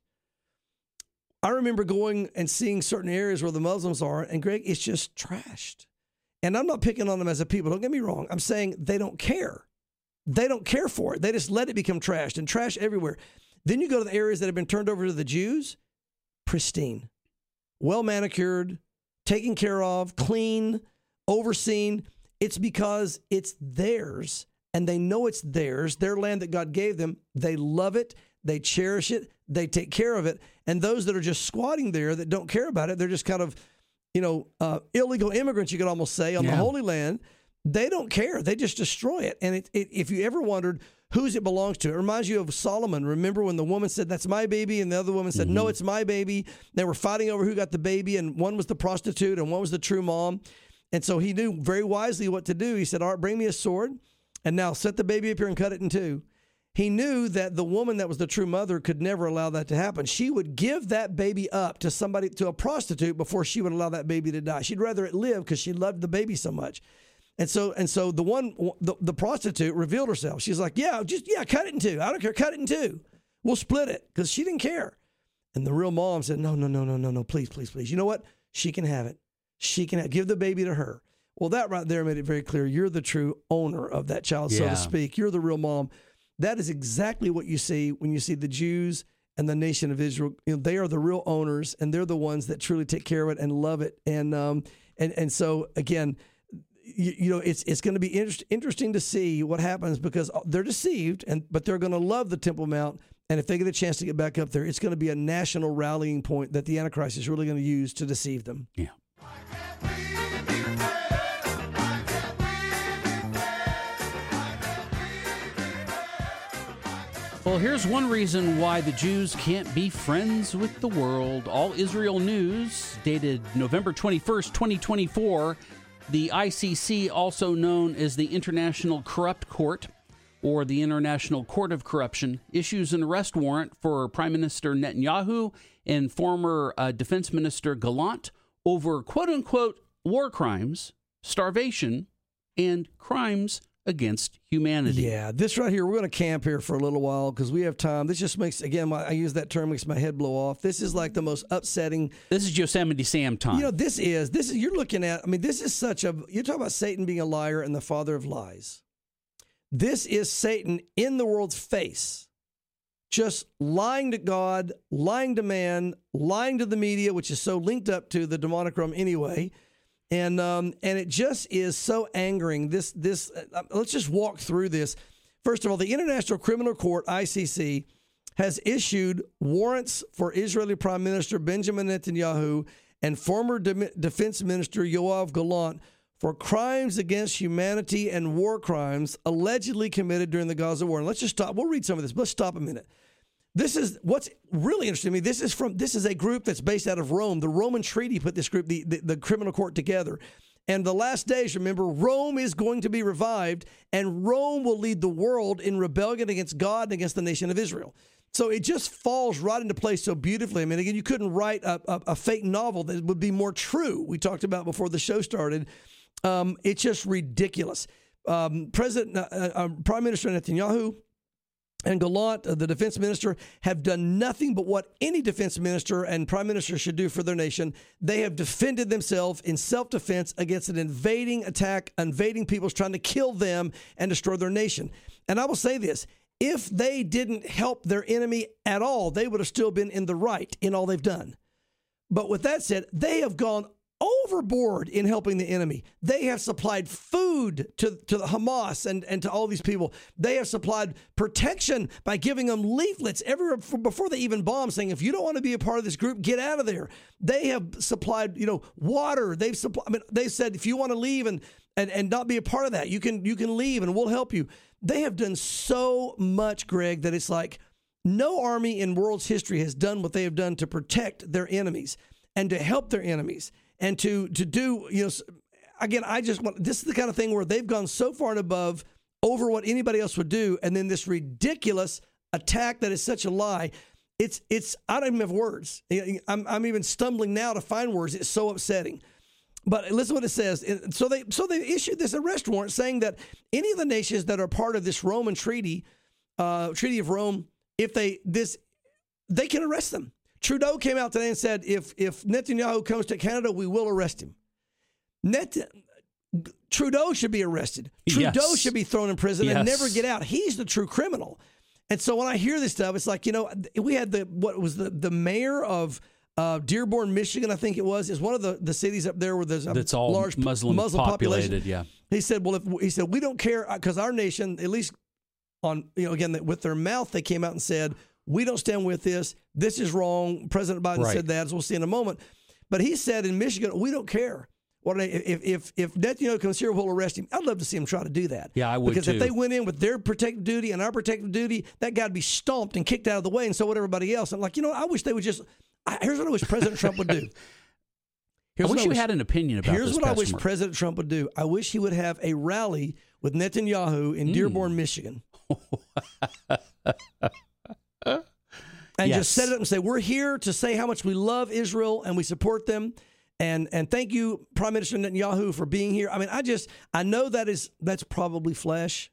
I remember going and seeing certain areas where the Muslims are, and Greg, it's just trashed. And I'm not picking on them as a people, don't get me wrong. I'm saying they don't care. They don't care for it. They just let it become trashed and trash everywhere. Then you go to the areas that have been turned over to the Jews, pristine, well manicured, taken care of, clean, overseen. It's because it's theirs and they know it's theirs, their land that God gave them. They love it. They cherish it. They take care of it. And those that are just squatting there that don't care about it, they're just kind of, you know, uh, illegal immigrants, you could almost say, on Yeah. the Holy Land. They don't care. They just destroy it. And it, it, if you ever wondered whose it belongs to, it reminds you of Solomon. Remember when the woman said, that's my baby, and the other woman said, mm-hmm. no, it's my baby. They were fighting over who got the baby, and one was the prostitute and one was the true mom. And so he knew very wisely what to do. He said, all right, bring me a sword, and now set the baby up here and cut it in two. He knew that the woman that was the true mother could never allow that to happen. She would give that baby up to somebody, to a prostitute, before she would allow that baby to die. She'd rather it live because she loved the baby so much. And so, and so the one, the, the prostitute revealed herself. She's like, yeah, just, yeah, cut it in two. I don't care. Cut it in two. We'll split it, because she didn't care. And the real mom said, no, no, no, no, no, no, please, please, please. You know what? She can have it. She can have, give the baby to her. Well, that right there made it very clear. You're the true owner of that child, so Yeah. to speak. You're the real mom. That is exactly what you see when you see the Jews and the nation of Israel. You know, they are the real owners, and they're the ones that truly take care of it and love it. And, um, and, and so again, You, you know, it's it's going to be inter- interesting to see what happens, because they're deceived, and but they're going to love the Temple Mount. And if they get a chance to get back up there, it's going to be a national rallying point that the Antichrist is really going to use to deceive them. Yeah. Well, here's one reason why the Jews can't be friends with the world. All Israel News, dated November twenty-first, twenty twenty-four. The I C C, also known as the International Corrupt Court, or the International Court of Corruption, issues an arrest warrant for Prime Minister Netanyahu and former uh, Defense Minister Gallant over quote-unquote war crimes, starvation, and crimes against humanity. Yeah, this right here, we're going to camp here for a little while because we have time. This just makes, again, my, I use that term, makes my head blow off. This is like the most upsetting. This is Yosemite Sam time. You know, this is, this is, you're looking at, I mean, this is such a, you talk about Satan being a liar and the father of lies. This is Satan in the world's face, just lying to God, lying to man, lying to the media, which is so linked up to the demonic realm anyway. And um, and it just is so angering. This this uh, let's just walk through this. First of all, the International Criminal Court, I C C, has issued warrants for Israeli Prime Minister Benjamin Netanyahu and former De- Defense Minister Yoav Gallant for crimes against humanity and war crimes allegedly committed during the Gaza war. And let's just stop. We'll read some of this. Let's stop a minute. This is what's really interesting to me. This is from this is a group that's based out of Rome. The Roman treaty put this group, the, the, the criminal court, together. And the last days, remember, Rome is going to be revived, and Rome will lead the world in rebellion against God and against the nation of Israel. So it just falls right into place so beautifully. I mean, again, you couldn't write a, a, a fake novel that would be more true. We talked about before the show started. Um, it's just ridiculous. Um, President, uh, uh, Prime Minister Netanyahu and Gallant, uh, the defense minister, have done nothing but what any defense minister and prime minister should do for their nation. They have defended themselves in self-defense against an invading attack, invading peoples trying to kill them and destroy their nation. And I will say this, if they didn't help their enemy at all, they would have still been in the right in all they've done. But with that said, they have gone overboard in helping the enemy. They have supplied food to, to the Hamas and, and to all these people. They have supplied protection by giving them leaflets everywhere before they even bomb, saying, if you don't want to be a part of this group, get out of there. They have supplied, you know, water. They've supplied, I mean, they said, if you want to leave and, and, and not be a part of that, you can, you can leave and we'll help you. They have done so much, Greg, that it's like no army in world's history has done what they have done to protect their enemies and to help their enemies. And to to do, you know, again, I just want, this is the kind of thing where they've gone so far and above over what anybody else would do, and then this ridiculous attack that is such a lie. It's, it's, I don't even have words. I'm, I'm even stumbling now to find words. It's so upsetting. But listen to what it says. So they, so they issued this arrest warrant saying that any of the nations that are part of this Roman treaty, uh, Treaty of Rome, if they, this, they can arrest them. Trudeau came out today and said, if, if Netanyahu comes to Canada, we will arrest him. Net, Trudeau should be arrested. Trudeau Yes. should be thrown in prison Yes. and never get out. He's the true criminal. And so when I hear this stuff, it's like, you know, we had the, what was the, the mayor of uh, Dearborn, Michigan, I think it was, is one of the, the cities up there where there's a That's all large Muslim, Muslim populated. population. Yeah. He said, well, if he said, we don't care because our nation, at least on, you know, again, with their mouth, they came out and said, we don't stand with this. This is wrong. President Biden Right. said that, as we'll see in a moment. But he said in Michigan, we don't care. What if if if Netanyahu comes here, we'll arrest him. I'd love to see him try to do that. Yeah, I would Because too. if they went in with their protective duty and our protective duty, that guy would be stomped and kicked out of the way, and so would everybody else. I'm like, you know, I wish they would just. I, here's what I wish President Trump would do. Here's I what wish you had an opinion about Here's this. what I wish Pastor Mark. President Trump would do. I wish he would have a rally with Netanyahu in Dearborn, Michigan. And Yes. just set it up and say, we're here to say how much we love Israel and we support them. And and thank you, Prime Minister Netanyahu, for being here. I mean, I just, I know that is, that's probably flesh.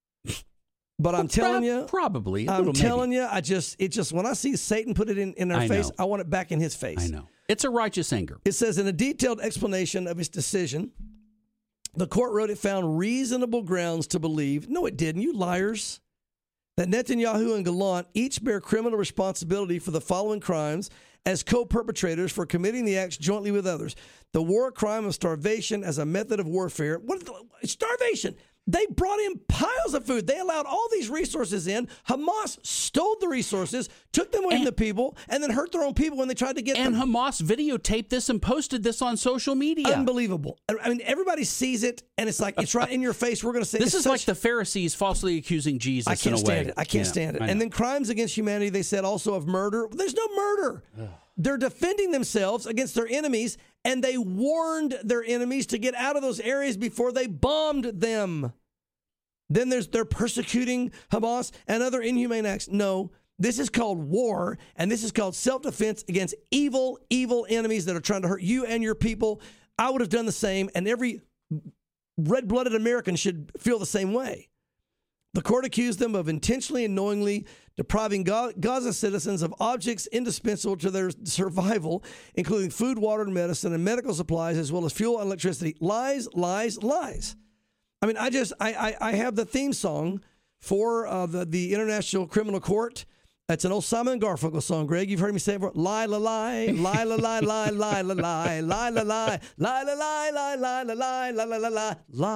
But I'm telling you, Probably. a I'm little telling maybe. you, I just, it just, when I see Satan put it in, in our I face, know. I want it back in his face. I know. It's a righteous anger. It says, in a detailed explanation of his decision, the court wrote it found reasonable grounds to believe, no, it didn't, you liars, that Netanyahu and Gallant each bear criminal responsibility for the following crimes as co-perpetrators for committing the acts jointly with others. The war crime of starvation as a method of warfare. What is the, starvation? They brought in piles of food. They allowed all these resources in. Hamas stole the resources, took them away from And- the people, and then hurt their own people when they tried to get And them. Hamas videotaped this and posted this on social media. Unbelievable. I mean, everybody sees it, and it's like, it's right in your face. We're going to say This it's is such- like the Pharisees falsely accusing Jesus I can't in a way. stand it. I can't Yeah, stand it. I And know. then crimes against humanity, they said also of murder. There's no murder. They're defending themselves against their enemies, and they warned their enemies to get out of those areas before they bombed them. Then there's they're persecuting Hamas and other inhumane acts. No, this is called war, and this is called self-defense against evil, evil enemies that are trying to hurt you and your people. I would have done the same, and every red-blooded American should feel the same way. The court accused them of intentionally and knowingly depriving Ga- Gaza citizens of objects indispensable to their survival, including food, water, and medicine, and medical supplies, as well as fuel and electricity. Lies, lies, lies. I mean, I just, I, I, I have the theme song for uh, the, the International Criminal Court. It's an old Simon and Garfunkel song, Greg. You've heard me say it before. Lie, la, lie, lie, la, lie, lie, lie, la, lie, lie, la, lie, lie, la, lie, lie, lie, la, lie, la, la, la, la,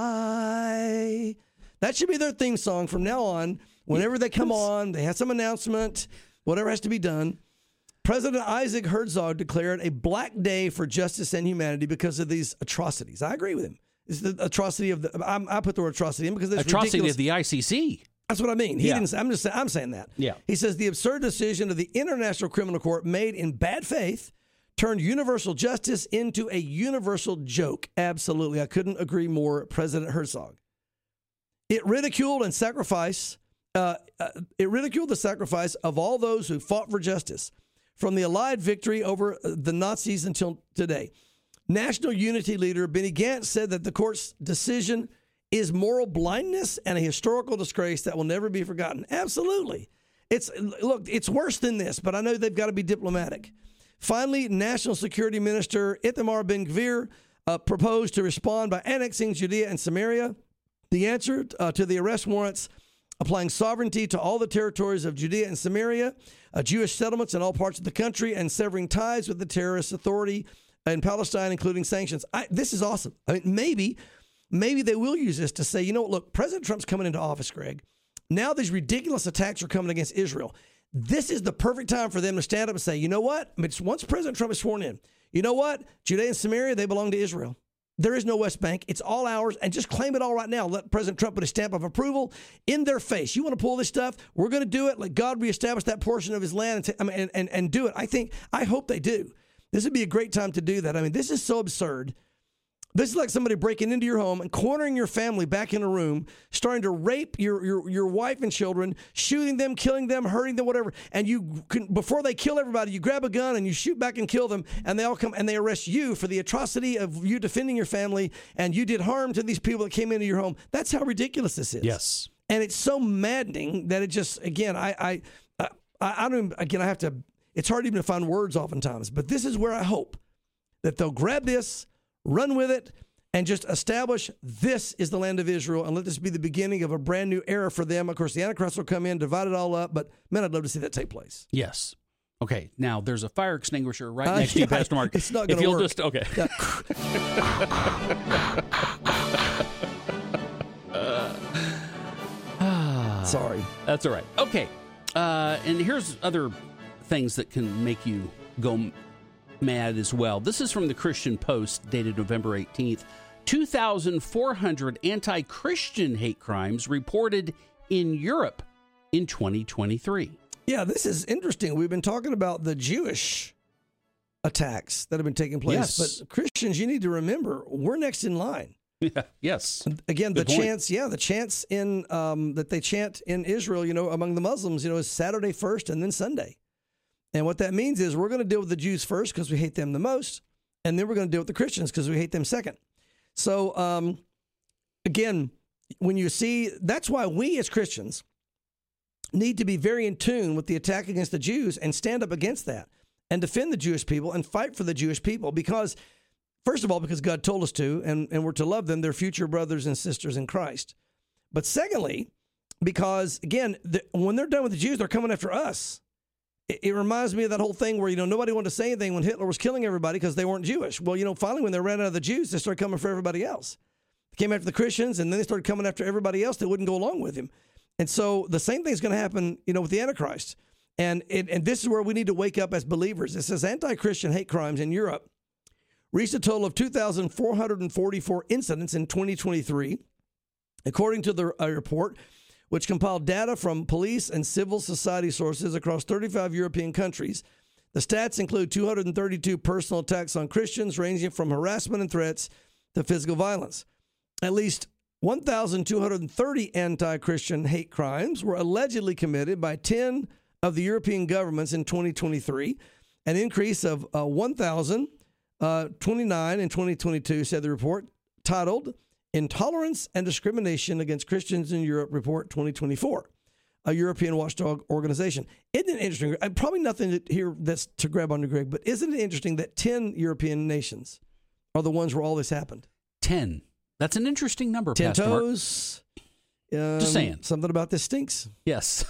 lie. That should be their theme song from now on. Whenever they come on, they have some announcement, whatever has to be done. President Isaac Herzog declared a black day for justice and humanity because of these atrocities. I agree with him. It's the atrocity of the. I'm, I put the word atrocity in because it's Atrocity ridiculous. of the I C C. That's what I mean. He Yeah. didn't. Say, I'm just. Say, I'm saying that. Yeah. He says the absurd decision of the International Criminal Court, made in bad faith, turned universal justice into a universal joke. Absolutely, I couldn't agree more. President Herzog. It ridiculed and sacrifice. Uh, uh, it ridiculed the sacrifice of all those who fought for justice, from the Allied victory over the Nazis until today. National Unity leader Benny Gantz said that the court's decision is moral blindness and a historical disgrace that will never be forgotten. Absolutely. It's look, it's worse than this, but I know they've got to be diplomatic. Finally, National Security Minister Itamar Ben-Gvir uh, proposed to respond by annexing Judea and Samaria. The answer uh, to the arrest warrants applying sovereignty to all the territories of Judea and Samaria, uh, Jewish settlements in all parts of the country, and severing ties with the terrorist authority in Palestine, including sanctions. I, this is awesome. I mean, maybe, maybe they will use this to say, you know what, look, President Trump's coming into office, Greg. Now these ridiculous attacks are coming against Israel. This is the perfect time for them to stand up and say, you know what, I mean, once President Trump is sworn in, you know what, Judea and Samaria, they belong to Israel. There is no West Bank. It's all ours, and just claim it all right now. Let President Trump put a stamp of approval in their face. You want to pull this stuff? We're going to do it. Let God reestablish that portion of his land and, t- I mean, and, and, and do it. I think, I hope they do. This would be a great time to do that. I mean, this is so absurd. This is like somebody breaking into your home and cornering your family back in a room, starting to rape your, your, your wife and children, shooting them, killing them, hurting them, whatever. And you can, before they kill everybody, you grab a gun and you shoot back and kill them, and they all come and they arrest you for the atrocity of you defending your family, and you did harm to these people that came into your home. That's how ridiculous this is. Yes. And it's so maddening that it just, again, I, I, I, I don't even, again, I have to, it's hard even to find words oftentimes, but this is where I hope that they'll grab this, run with it, and just establish this is the land of Israel, and let this be the beginning of a brand new era for them. Of course, the Antichrist will come in, divide it all up, but man, I'd love to see that take place. Yes. Okay, now there's a fire extinguisher right Uh, next to yeah, you, Pastor Mark. it's not If gonna you'll work. just, okay. Sorry. That's all right. Okay. Uh, and here's other things that can make you go m- mad as well. This is from the Christian Post, dated November eighteenth. two thousand four hundred anti-Christian hate crimes reported in Europe in twenty twenty-three. Yeah, this is interesting. We've been talking about the Jewish attacks that have been taking place, Yes. but Christians, you need to remember, we're next in line. Yeah. Yes. Again, Good the point. chants, yeah, the chants in um, that they chant in Israel, you know, among the Muslims, you know, is Saturday first and then Sunday. And what that means is we're going to deal with the Jews first because we hate them the most, and then we're going to deal with the Christians because we hate them second. So, um, again, when you see, that's why we as Christians need to be very in tune with the attack against the Jews and stand up against that and defend the Jewish people and fight for the Jewish people because, first of all, because God told us to, and, and we're to love them, they're future brothers and sisters in Christ. But secondly, because, again, the, when they're done with the Jews, they're coming after us. It, it reminds me of that whole thing where, you know, nobody wanted to say anything when Hitler was killing everybody because they weren't Jewish. Well, you know, finally, when they ran out of the Jews, they started coming for everybody else. They came after the Christians, and then they started coming after everybody else that wouldn't go along with him. And so the same thing's going to happen, you know, with the Antichrist. And, it, and this is where we need to wake up as believers. It says anti-Christian hate crimes in Europe reached a total of two thousand four hundred forty-four incidents in twenty twenty-three, according to the a report, which compiled data from police and civil society sources across thirty-five European countries. The stats include two hundred thirty-two personal attacks on Christians, ranging from harassment and threats to physical violence. At least one thousand two hundred thirty anti-Christian hate crimes were allegedly committed by ten of the European governments in twenty twenty-three, an increase of uh, one thousand twenty-nine in twenty twenty-two, said the report, titled Intolerance and Discrimination Against Christians in Europe Report twenty twenty-four, a European watchdog organization. Isn't it interesting? Uh, Probably nothing to, here that's to grab onto, Greg, but isn't it interesting that ten European nations are the ones where all this happened? ten. That's an interesting number, Ten Pastor Mark. toes. Um, Just saying. Something about this stinks. Yes.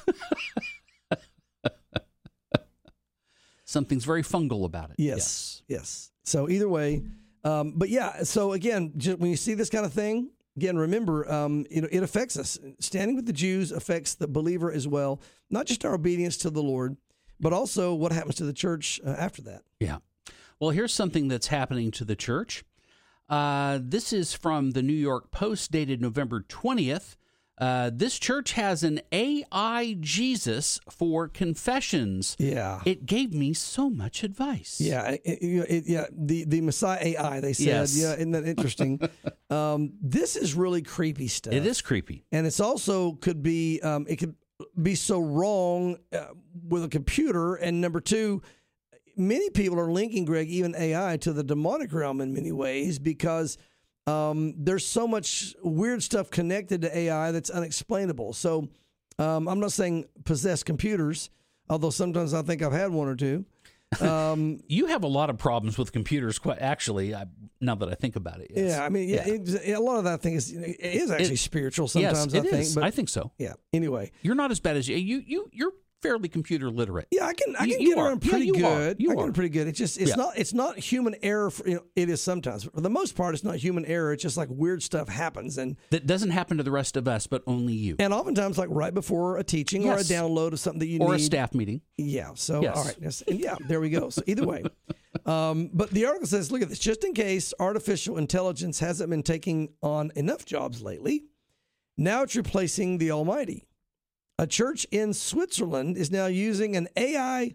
Something's very fungal about it. Yes. Yes. So either way, um, but yeah, so again, just when you see this kind of thing, again, remember, um, it, it affects us. Standing with the Jews affects the believer as well, not just our obedience to the Lord, but also what happens to the church uh, after that. Yeah. Well, here's something that's happening to the church. Uh, this is from the New York Post, dated November twentieth. Uh, this church has an A I Jesus for confessions. Yeah. It gave me so much advice. Yeah, it, it, it- yeah. The the Messiah A I, they said. Yes. Yeah, isn't that interesting? um, this is really creepy stuff. It is creepy. And it's also could be um, it could be so wrong uh, with a computer. And number two, many people are linking, Greg, even A I to the demonic realm in many ways because um, there's so much weird stuff connected to A I that's unexplainable. So um, I'm not saying possess computers, although sometimes I think I've had one or two. Um, You have a lot of problems with computers, quite actually, I, now that I think about it. Yes. Yeah, I mean, yeah, It, a lot of that thing is it is actually It- spiritual sometimes. yes, I it think, is. but I think so. yeah. Anyway, You're not as bad as you. You you you're fairly computer literate. yeah, I can I You- can you get are. around Yeah, pretty you are. good. You I get are. around pretty good. It's just it's Yeah. not it's not human error. For, you know, it is sometimes. For the most part, it's not human error. It's just like weird stuff happens, and That doesn't happen to the rest of us, but only you. and oftentimes like right before a teaching Yes. or a download of something that you Or a need. staff meeting. Yeah. So, Yes. all right. Yes. And yeah, there we go. So either way. Um, but the article says, look at this. Just in case artificial intelligence hasn't been taking on enough jobs lately, now it's replacing the Almighty. A church in Switzerland is now using an A I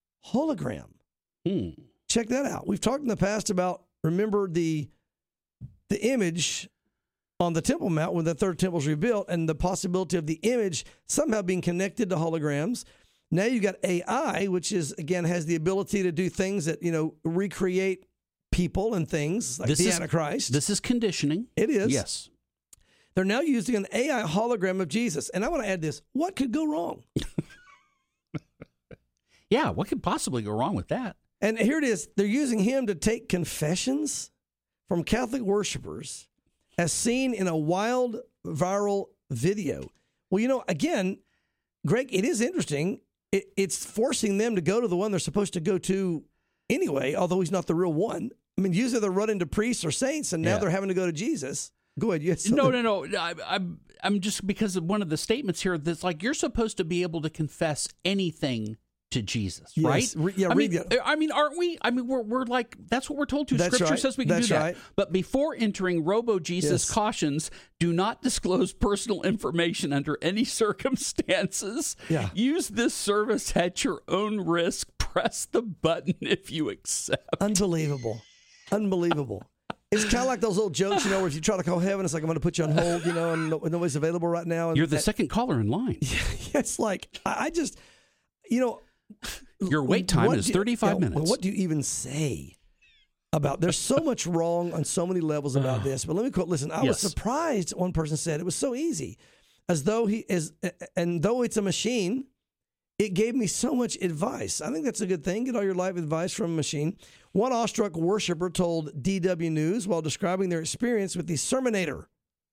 hologram. Hmm. Check that out. We've talked in the past about, remember the the image on the Temple Mount when the third temple is rebuilt, and the possibility of the image somehow being connected to holograms. Now you got A I, which is again has the ability to do things that you know recreate people and things like This the is- Antichrist. This is conditioning. It is. Yes. They're now using an A I hologram of Jesus, and I want to add this: what could go wrong? Yeah, what could possibly go wrong with that? And here it is: they're using him to take confessions from Catholic worshipers, as seen in a wild viral video. Well, you know, again, Greg, it is interesting. It, it's forcing them to go to the one they're supposed to go to anyway, although he's not the real one. I mean, usually they're running to priests or saints, and now Yeah. they're having to go to Jesus. Go ahead. You had No, something? no, no. I, I'm, I'm just because of one of the statements here that's like you're supposed to be able to confess anything to Jesus, Yes. right? Re- yeah, I read mean, it. I mean, aren't we? I mean, we're we're like that's what we're told to. That's Scripture right. says we can That's do that. right. But before entering, Robo Jesus Yes. cautions: do not disclose personal information under any circumstances. Yeah. Use this service at your own risk. Press the button if you accept. Unbelievable. Unbelievable. It's kind of like those old jokes, you know, where if you try to call heaven, it's like, I'm going to put you on hold, you know, and no- nobody's available right now. And You're the that- second caller in line. It's like, I I just, you know. Your wait time what is do- thirty-five yeah, minutes. What do you even say about, there's so much wrong on so many levels about this, but let me quote, listen, I Yes. was surprised, one person said, it was so easy, as though he is, and though it's a machine, it gave me so much advice. I think that's a good thing. Get all your life advice from a machine. One awestruck worshiper told D W News while describing their experience with the Sermonator.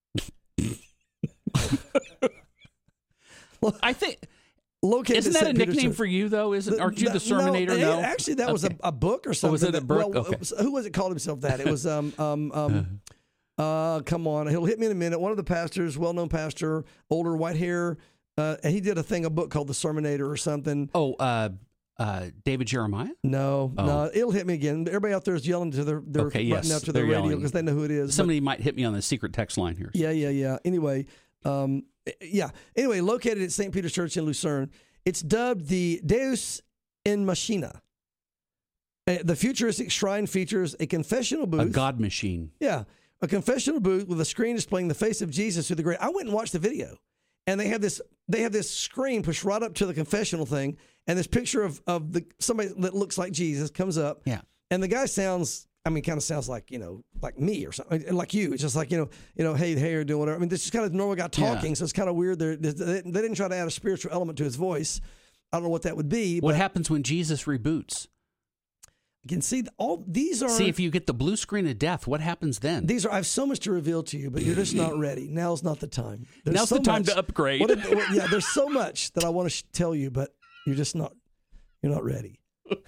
I think. Located Isn't at that a Saint Peter's nickname Church. for you, though? Isn't aren't you the No, Sermonator? it- No, actually, that was a, Okay. a book or something. was it a that- book? well, Okay. it was- who was it called himself that? It was um um um. Uh, come on, he'll hit me in a minute. One of the pastors, well-known pastor, older, white hair, uh, and he did a thing, a book called The Sermonator or something. Oh, uh, uh, David Jeremiah. No, Oh. no, it'll hit me again. Everybody out there is yelling to their, their Okay, button yes, out to they're their radio yelling. because they know who it is. But- Somebody might hit me on the secret text line here. yeah, yeah, yeah. Anyway, um, yeah. Anyway, located at Saint Peter's Church in Lucerne, it's dubbed the Deus in Machina. Uh, The futuristic shrine features a confessional booth. A God machine. Yeah, a confessional booth with a screen displaying the face of Jesus through the grate. I went and watched the video, and they have this they have this screen pushed right up to the confessional thing, and this picture of of the somebody that looks like Jesus comes up. Yeah. And the guy sounds, I mean, kind of sounds like, you know, like me or something, like you. It's just like, you know, you know, hey, hey, you're doing whatever. I mean, this is kind of normal guy talking, Yeah. so it's kind of weird. They're, they, they didn't try to add a spiritual element to his voice. I don't know what that would be. What but happens when Jesus reboots? you can see all these are. See, if you get the blue screen of death, what happens then? These are. I have so much to reveal to you, but you're just not ready. Now's not the time. There's Now's so the time much- to upgrade. What if- what- yeah, there's so much that I want to sh- tell you, but you're just not. You're not ready.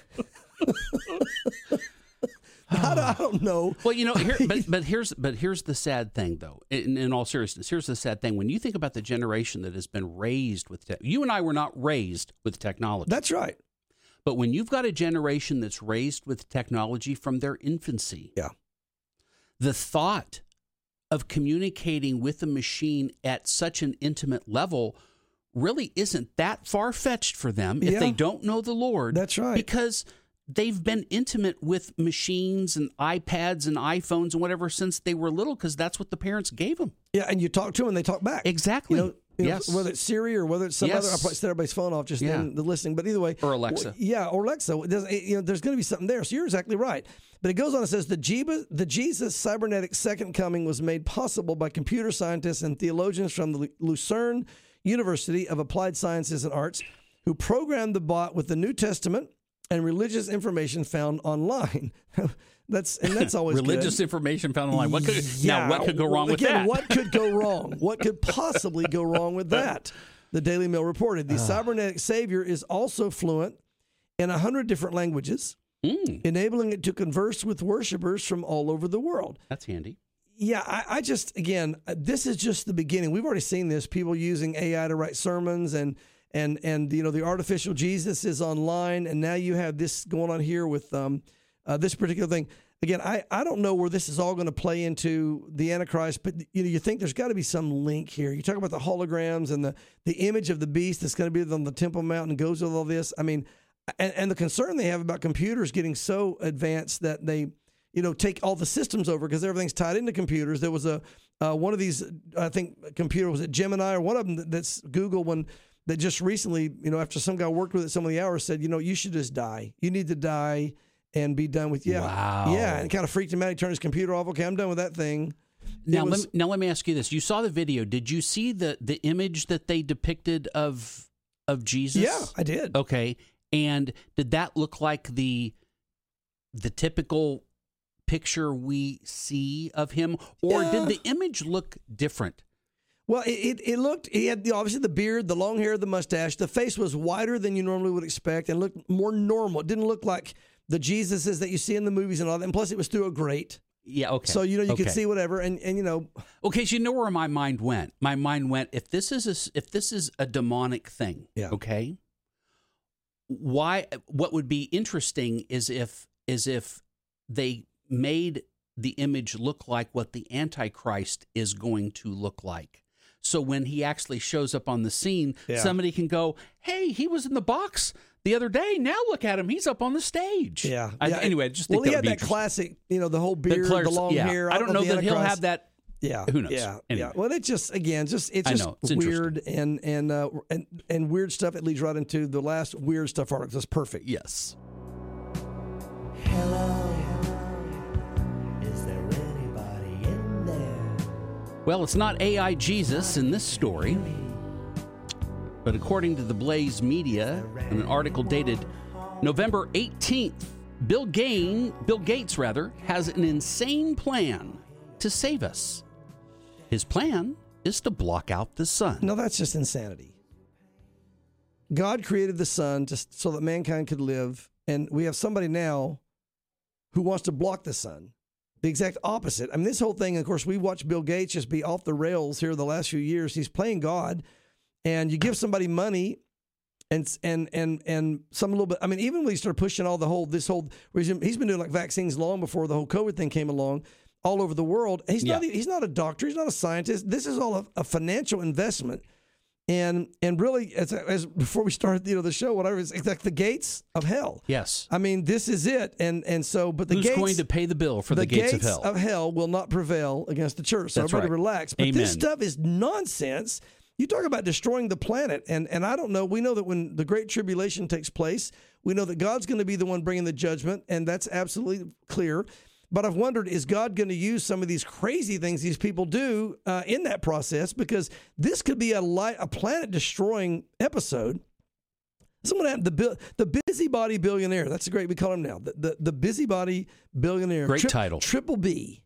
I, don't, I don't know. Well, you know, here, but but here's but here's the sad thing, though. In, in all seriousness, here's the sad thing. When you think about the generation that has been raised with, te- you and I were not raised with technology. That's right. But when you've got a generation that's raised with technology from their infancy, Yeah. the thought of communicating with a machine at such an intimate level really isn't that far-fetched for them if Yeah. they don't know the Lord. That's right. Because they've been intimate with machines and iPads and iPhones and whatever since they were little because that's what the parents gave them. Yeah, and you talk to them and they talk back. Exactly. You know, you know, Yes. whether it's Siri or whether it's some Yes. other, I probably set everybody's phone off just Yeah. in the listening. But either way, Or Alexa. w- yeah, or Alexa. It doesn't- it- you know, there's going to be something there. So you're exactly right. But it goes on and says the Jeba, the Jesus cybernetic second coming was made possible by computer scientists and theologians from the Lu- Lucerne University of Applied Sciences and Arts, who programmed the bot with the New Testament and religious information found online. That's and that's always Religious good. information found online. What could Yeah, now? What could go wrong with again, that? What could go wrong? What could possibly go wrong with that? The Daily Mail reported the cybernetic savior is also fluent in a hundred different languages, Mm, enabling it to converse with worshipers from all over the world. that's handy. Yeah, I, I just again, uh, this is just the beginning. We've already seen this. People using A I to write sermons, and and and you know the artificial Jesus is online, and now you have this going on here with um, uh, this particular thing. Again, I, I don't know where this is all going to play into the Antichrist, but you know you think there's got to be some link here. You talk about the holograms and the the image of the beast that's going to be on the Temple Mount and goes with all this. I mean, and, and the concern they have about computers getting so advanced that they you know, take all the systems over because everything's tied into computers. There was a uh, one of these, I think, computer was it Gemini or one of them that, that's Google one that just recently, you know, after some guy worked with it so many hours, said, you know, you should just die. You need to die and be done with. Yeah, Wow. yeah, and it kind of freaked him out. He turned his computer off. Okay, I'm done with that thing. Now, was- let me, now let me ask you this: you saw the video. Did you see the the image that they depicted of of Jesus? Yeah, I did. Okay, and did that look like the the typical picture we see of him, or Yeah. did the image look different? Well, it, it, it looked, he had the, obviously the beard, the long hair, the mustache. The face was wider than you normally would expect and looked more normal. It didn't look like the Jesuses that you see in the movies and all that. And plus, it was through a grate. Yeah, okay. So, you know, you okay. could see whatever. And, and you know, Okay, so you know where my mind went. My mind went, if this is a, if this is a demonic thing, Yeah. okay, why? What would be interesting is if is if they made the image look like what the Antichrist is going to look like. So when he actually shows up on the scene, Yeah. somebody can go, "Hey, he was in the box the other day. Now look at him; he's up on the stage." yeah. I, yeah. anyway, I just well, think he that had would be that interesting. classic, you know, the whole The beard, the Claire's- long yeah. hair. I don't if know the that he'll Antichrist- have that. Yeah, Who knows? Yeah, Anyway. yeah. Well, it just again, just it's I just know. It's interesting. weird and and uh, and and weird stuff. It leads right into the last weird stuff article. It's perfect. Yes. Hello, is there anybody in there? Well, it's not A I Jesus in this story, but according to the Blaze Media, in an article dated November eighteenth, Bill Gain, Bill Gates rather, has an insane plan to save us. His plan is to block out the sun. No, that's just insanity. God created the sun just so that mankind could live, and we have somebody now who wants to block the sun. The exact opposite. I mean, this whole thing, of course, we watched Bill Gates just be off the rails here the last few years. He's playing God, and you give somebody money and and and and some little bit. I mean, even when he started pushing all the whole this whole regime, he's been doing like vaccines long before the whole COVID thing came along, all over the world. He's Yeah. not he's not a doctor. He's not a scientist. This is all a, a financial investment. And and really, as, as before we started, you know, the show, whatever, it's, it's like the gates of hell. Yes. I mean, this is it. And and so, but the Who's gates going to pay the bill for the, the gates, gates of hell? will not prevail against the church. So That's everybody right. relax. But Amen. this stuff is nonsense. You talk about destroying the planet, and and I don't know. We know that when the Great Tribulation takes place, we know that God's going to be the one bringing the judgment, and that's absolutely clear. But I've wondered, is God going to use some of these crazy things these people do uh, in that process? Because this could be a li- a planet-destroying episode. Someone, the bu- the busybody billionaire. That's a great. We call him now the the, the busybody billionaire. Great title. Triple B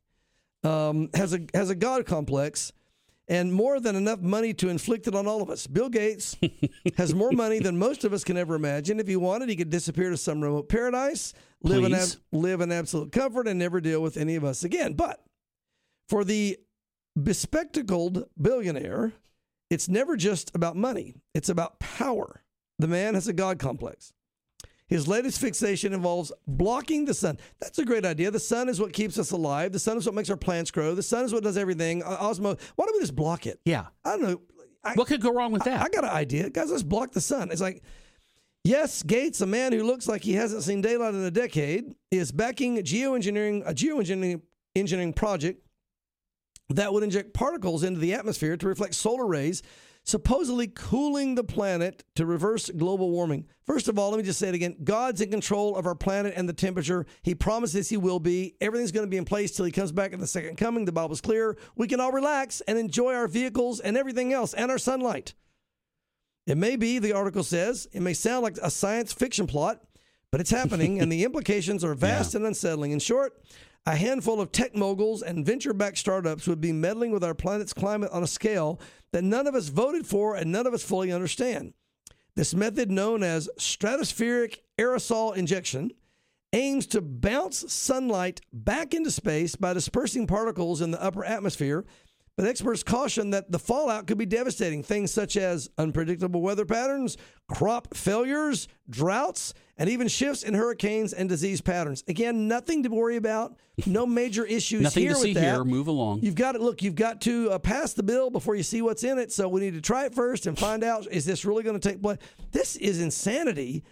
um, has a has a God complex and more than enough money to inflict it on all of us. Bill Gates has more money than most of us can ever imagine. If he wanted, he could disappear to some remote paradise, live in, ab- Please. live in absolute comfort, and never deal with any of us again. But for the bespectacled billionaire, it's never just about money. It's about power. The man has a God complex. His latest fixation involves blocking the sun. That's a great idea. The sun is what keeps us alive. The sun is what makes our plants grow. The sun is what does everything. Uh, Osmo, why don't we just block it? Yeah. I don't know. I, What could go wrong with that? I, I got an idea. Guys, let's block the sun. It's like, yes, Gates, a man who looks like he hasn't seen daylight in a decade, is backing geoengineering, a geoengineering engineering project that would inject particles into the atmosphere to reflect solar rays, supposedly cooling the planet to reverse global warming. First of all, let me just say it again. God's in control of our planet and the temperature. He promises he will be. Everything's going to be in place till he comes back at the second coming. The Bible's clear. We can all relax and enjoy our vehicles and everything else and our sunlight. It may be, the article says, it may sound like a science fiction plot, but it's happening, and the implications are vast Yeah. and unsettling. In short, a handful of tech moguls and venture-backed startups would be meddling with our planet's climate on a scale that none of us voted for and none of us fully understand. This method, known as stratospheric aerosol injection, aims to bounce sunlight back into space by dispersing particles in the upper atmosphere, but experts caution that the fallout could be devastating. Things such as unpredictable weather patterns, crop failures, droughts, and even shifts in hurricanes and disease patterns. Again, nothing to worry about. No major issues Nothing here to with see that. here. Move along. You've got to look. You've got to uh, pass the bill before you see what's in it. So we need to try it first and find out, is this really going to take place? This is insanity.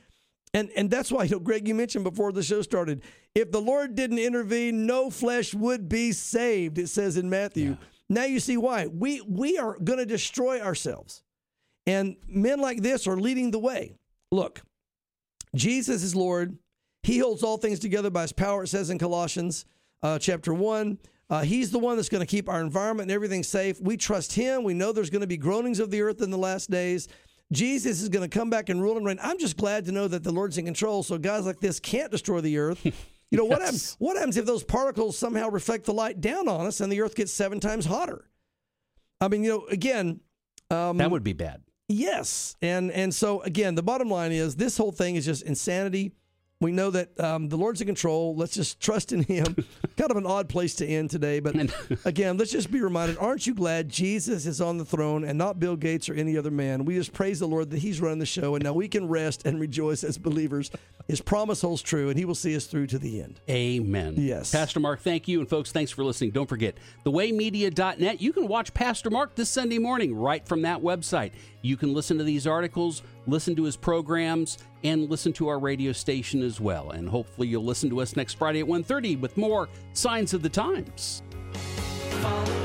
And and that's why, you know, Greg, you mentioned before the show started, if the Lord didn't intervene, no flesh would be saved, it says in Matthew. Yeah. Now you see why. We, we are going to destroy ourselves. And men like this are leading the way. Look, Jesus is Lord. He holds all things together by his power, it says in Colossians uh, chapter one. Uh, he's the one that's going to keep our environment and everything safe. We trust him. We know there's going to be groanings of the earth in the last days. Jesus is going to come back and rule and reign. I'm just glad to know that the Lord's in control, so guys like this can't destroy the earth. You know, yes. what happens, what happens if those particles somehow reflect the light down on us and the earth gets seven times hotter? I mean, you know, again... Um, that would be bad. Yes. And and so, again, the bottom line is this whole thing is just insanity. We know that um, the Lord's in control. Let's just trust in him. Kind of an odd place to end today. But again, let's just be reminded, aren't you glad Jesus is on the throne and not Bill Gates or any other man? We just praise the Lord that he's running the show, and now we can rest and rejoice as believers. His promise holds true, and he will see us through to the end. Amen. Yes. Pastor Mark, thank you. And folks, thanks for listening. Don't forget, the way media dot net. You can watch Pastor Mark this Sunday morning right from that website. You can listen to these articles, listen to his programs, and listen to our radio station as well. And hopefully you'll listen to us next Friday at one thirty with more Signs of the Times. Follow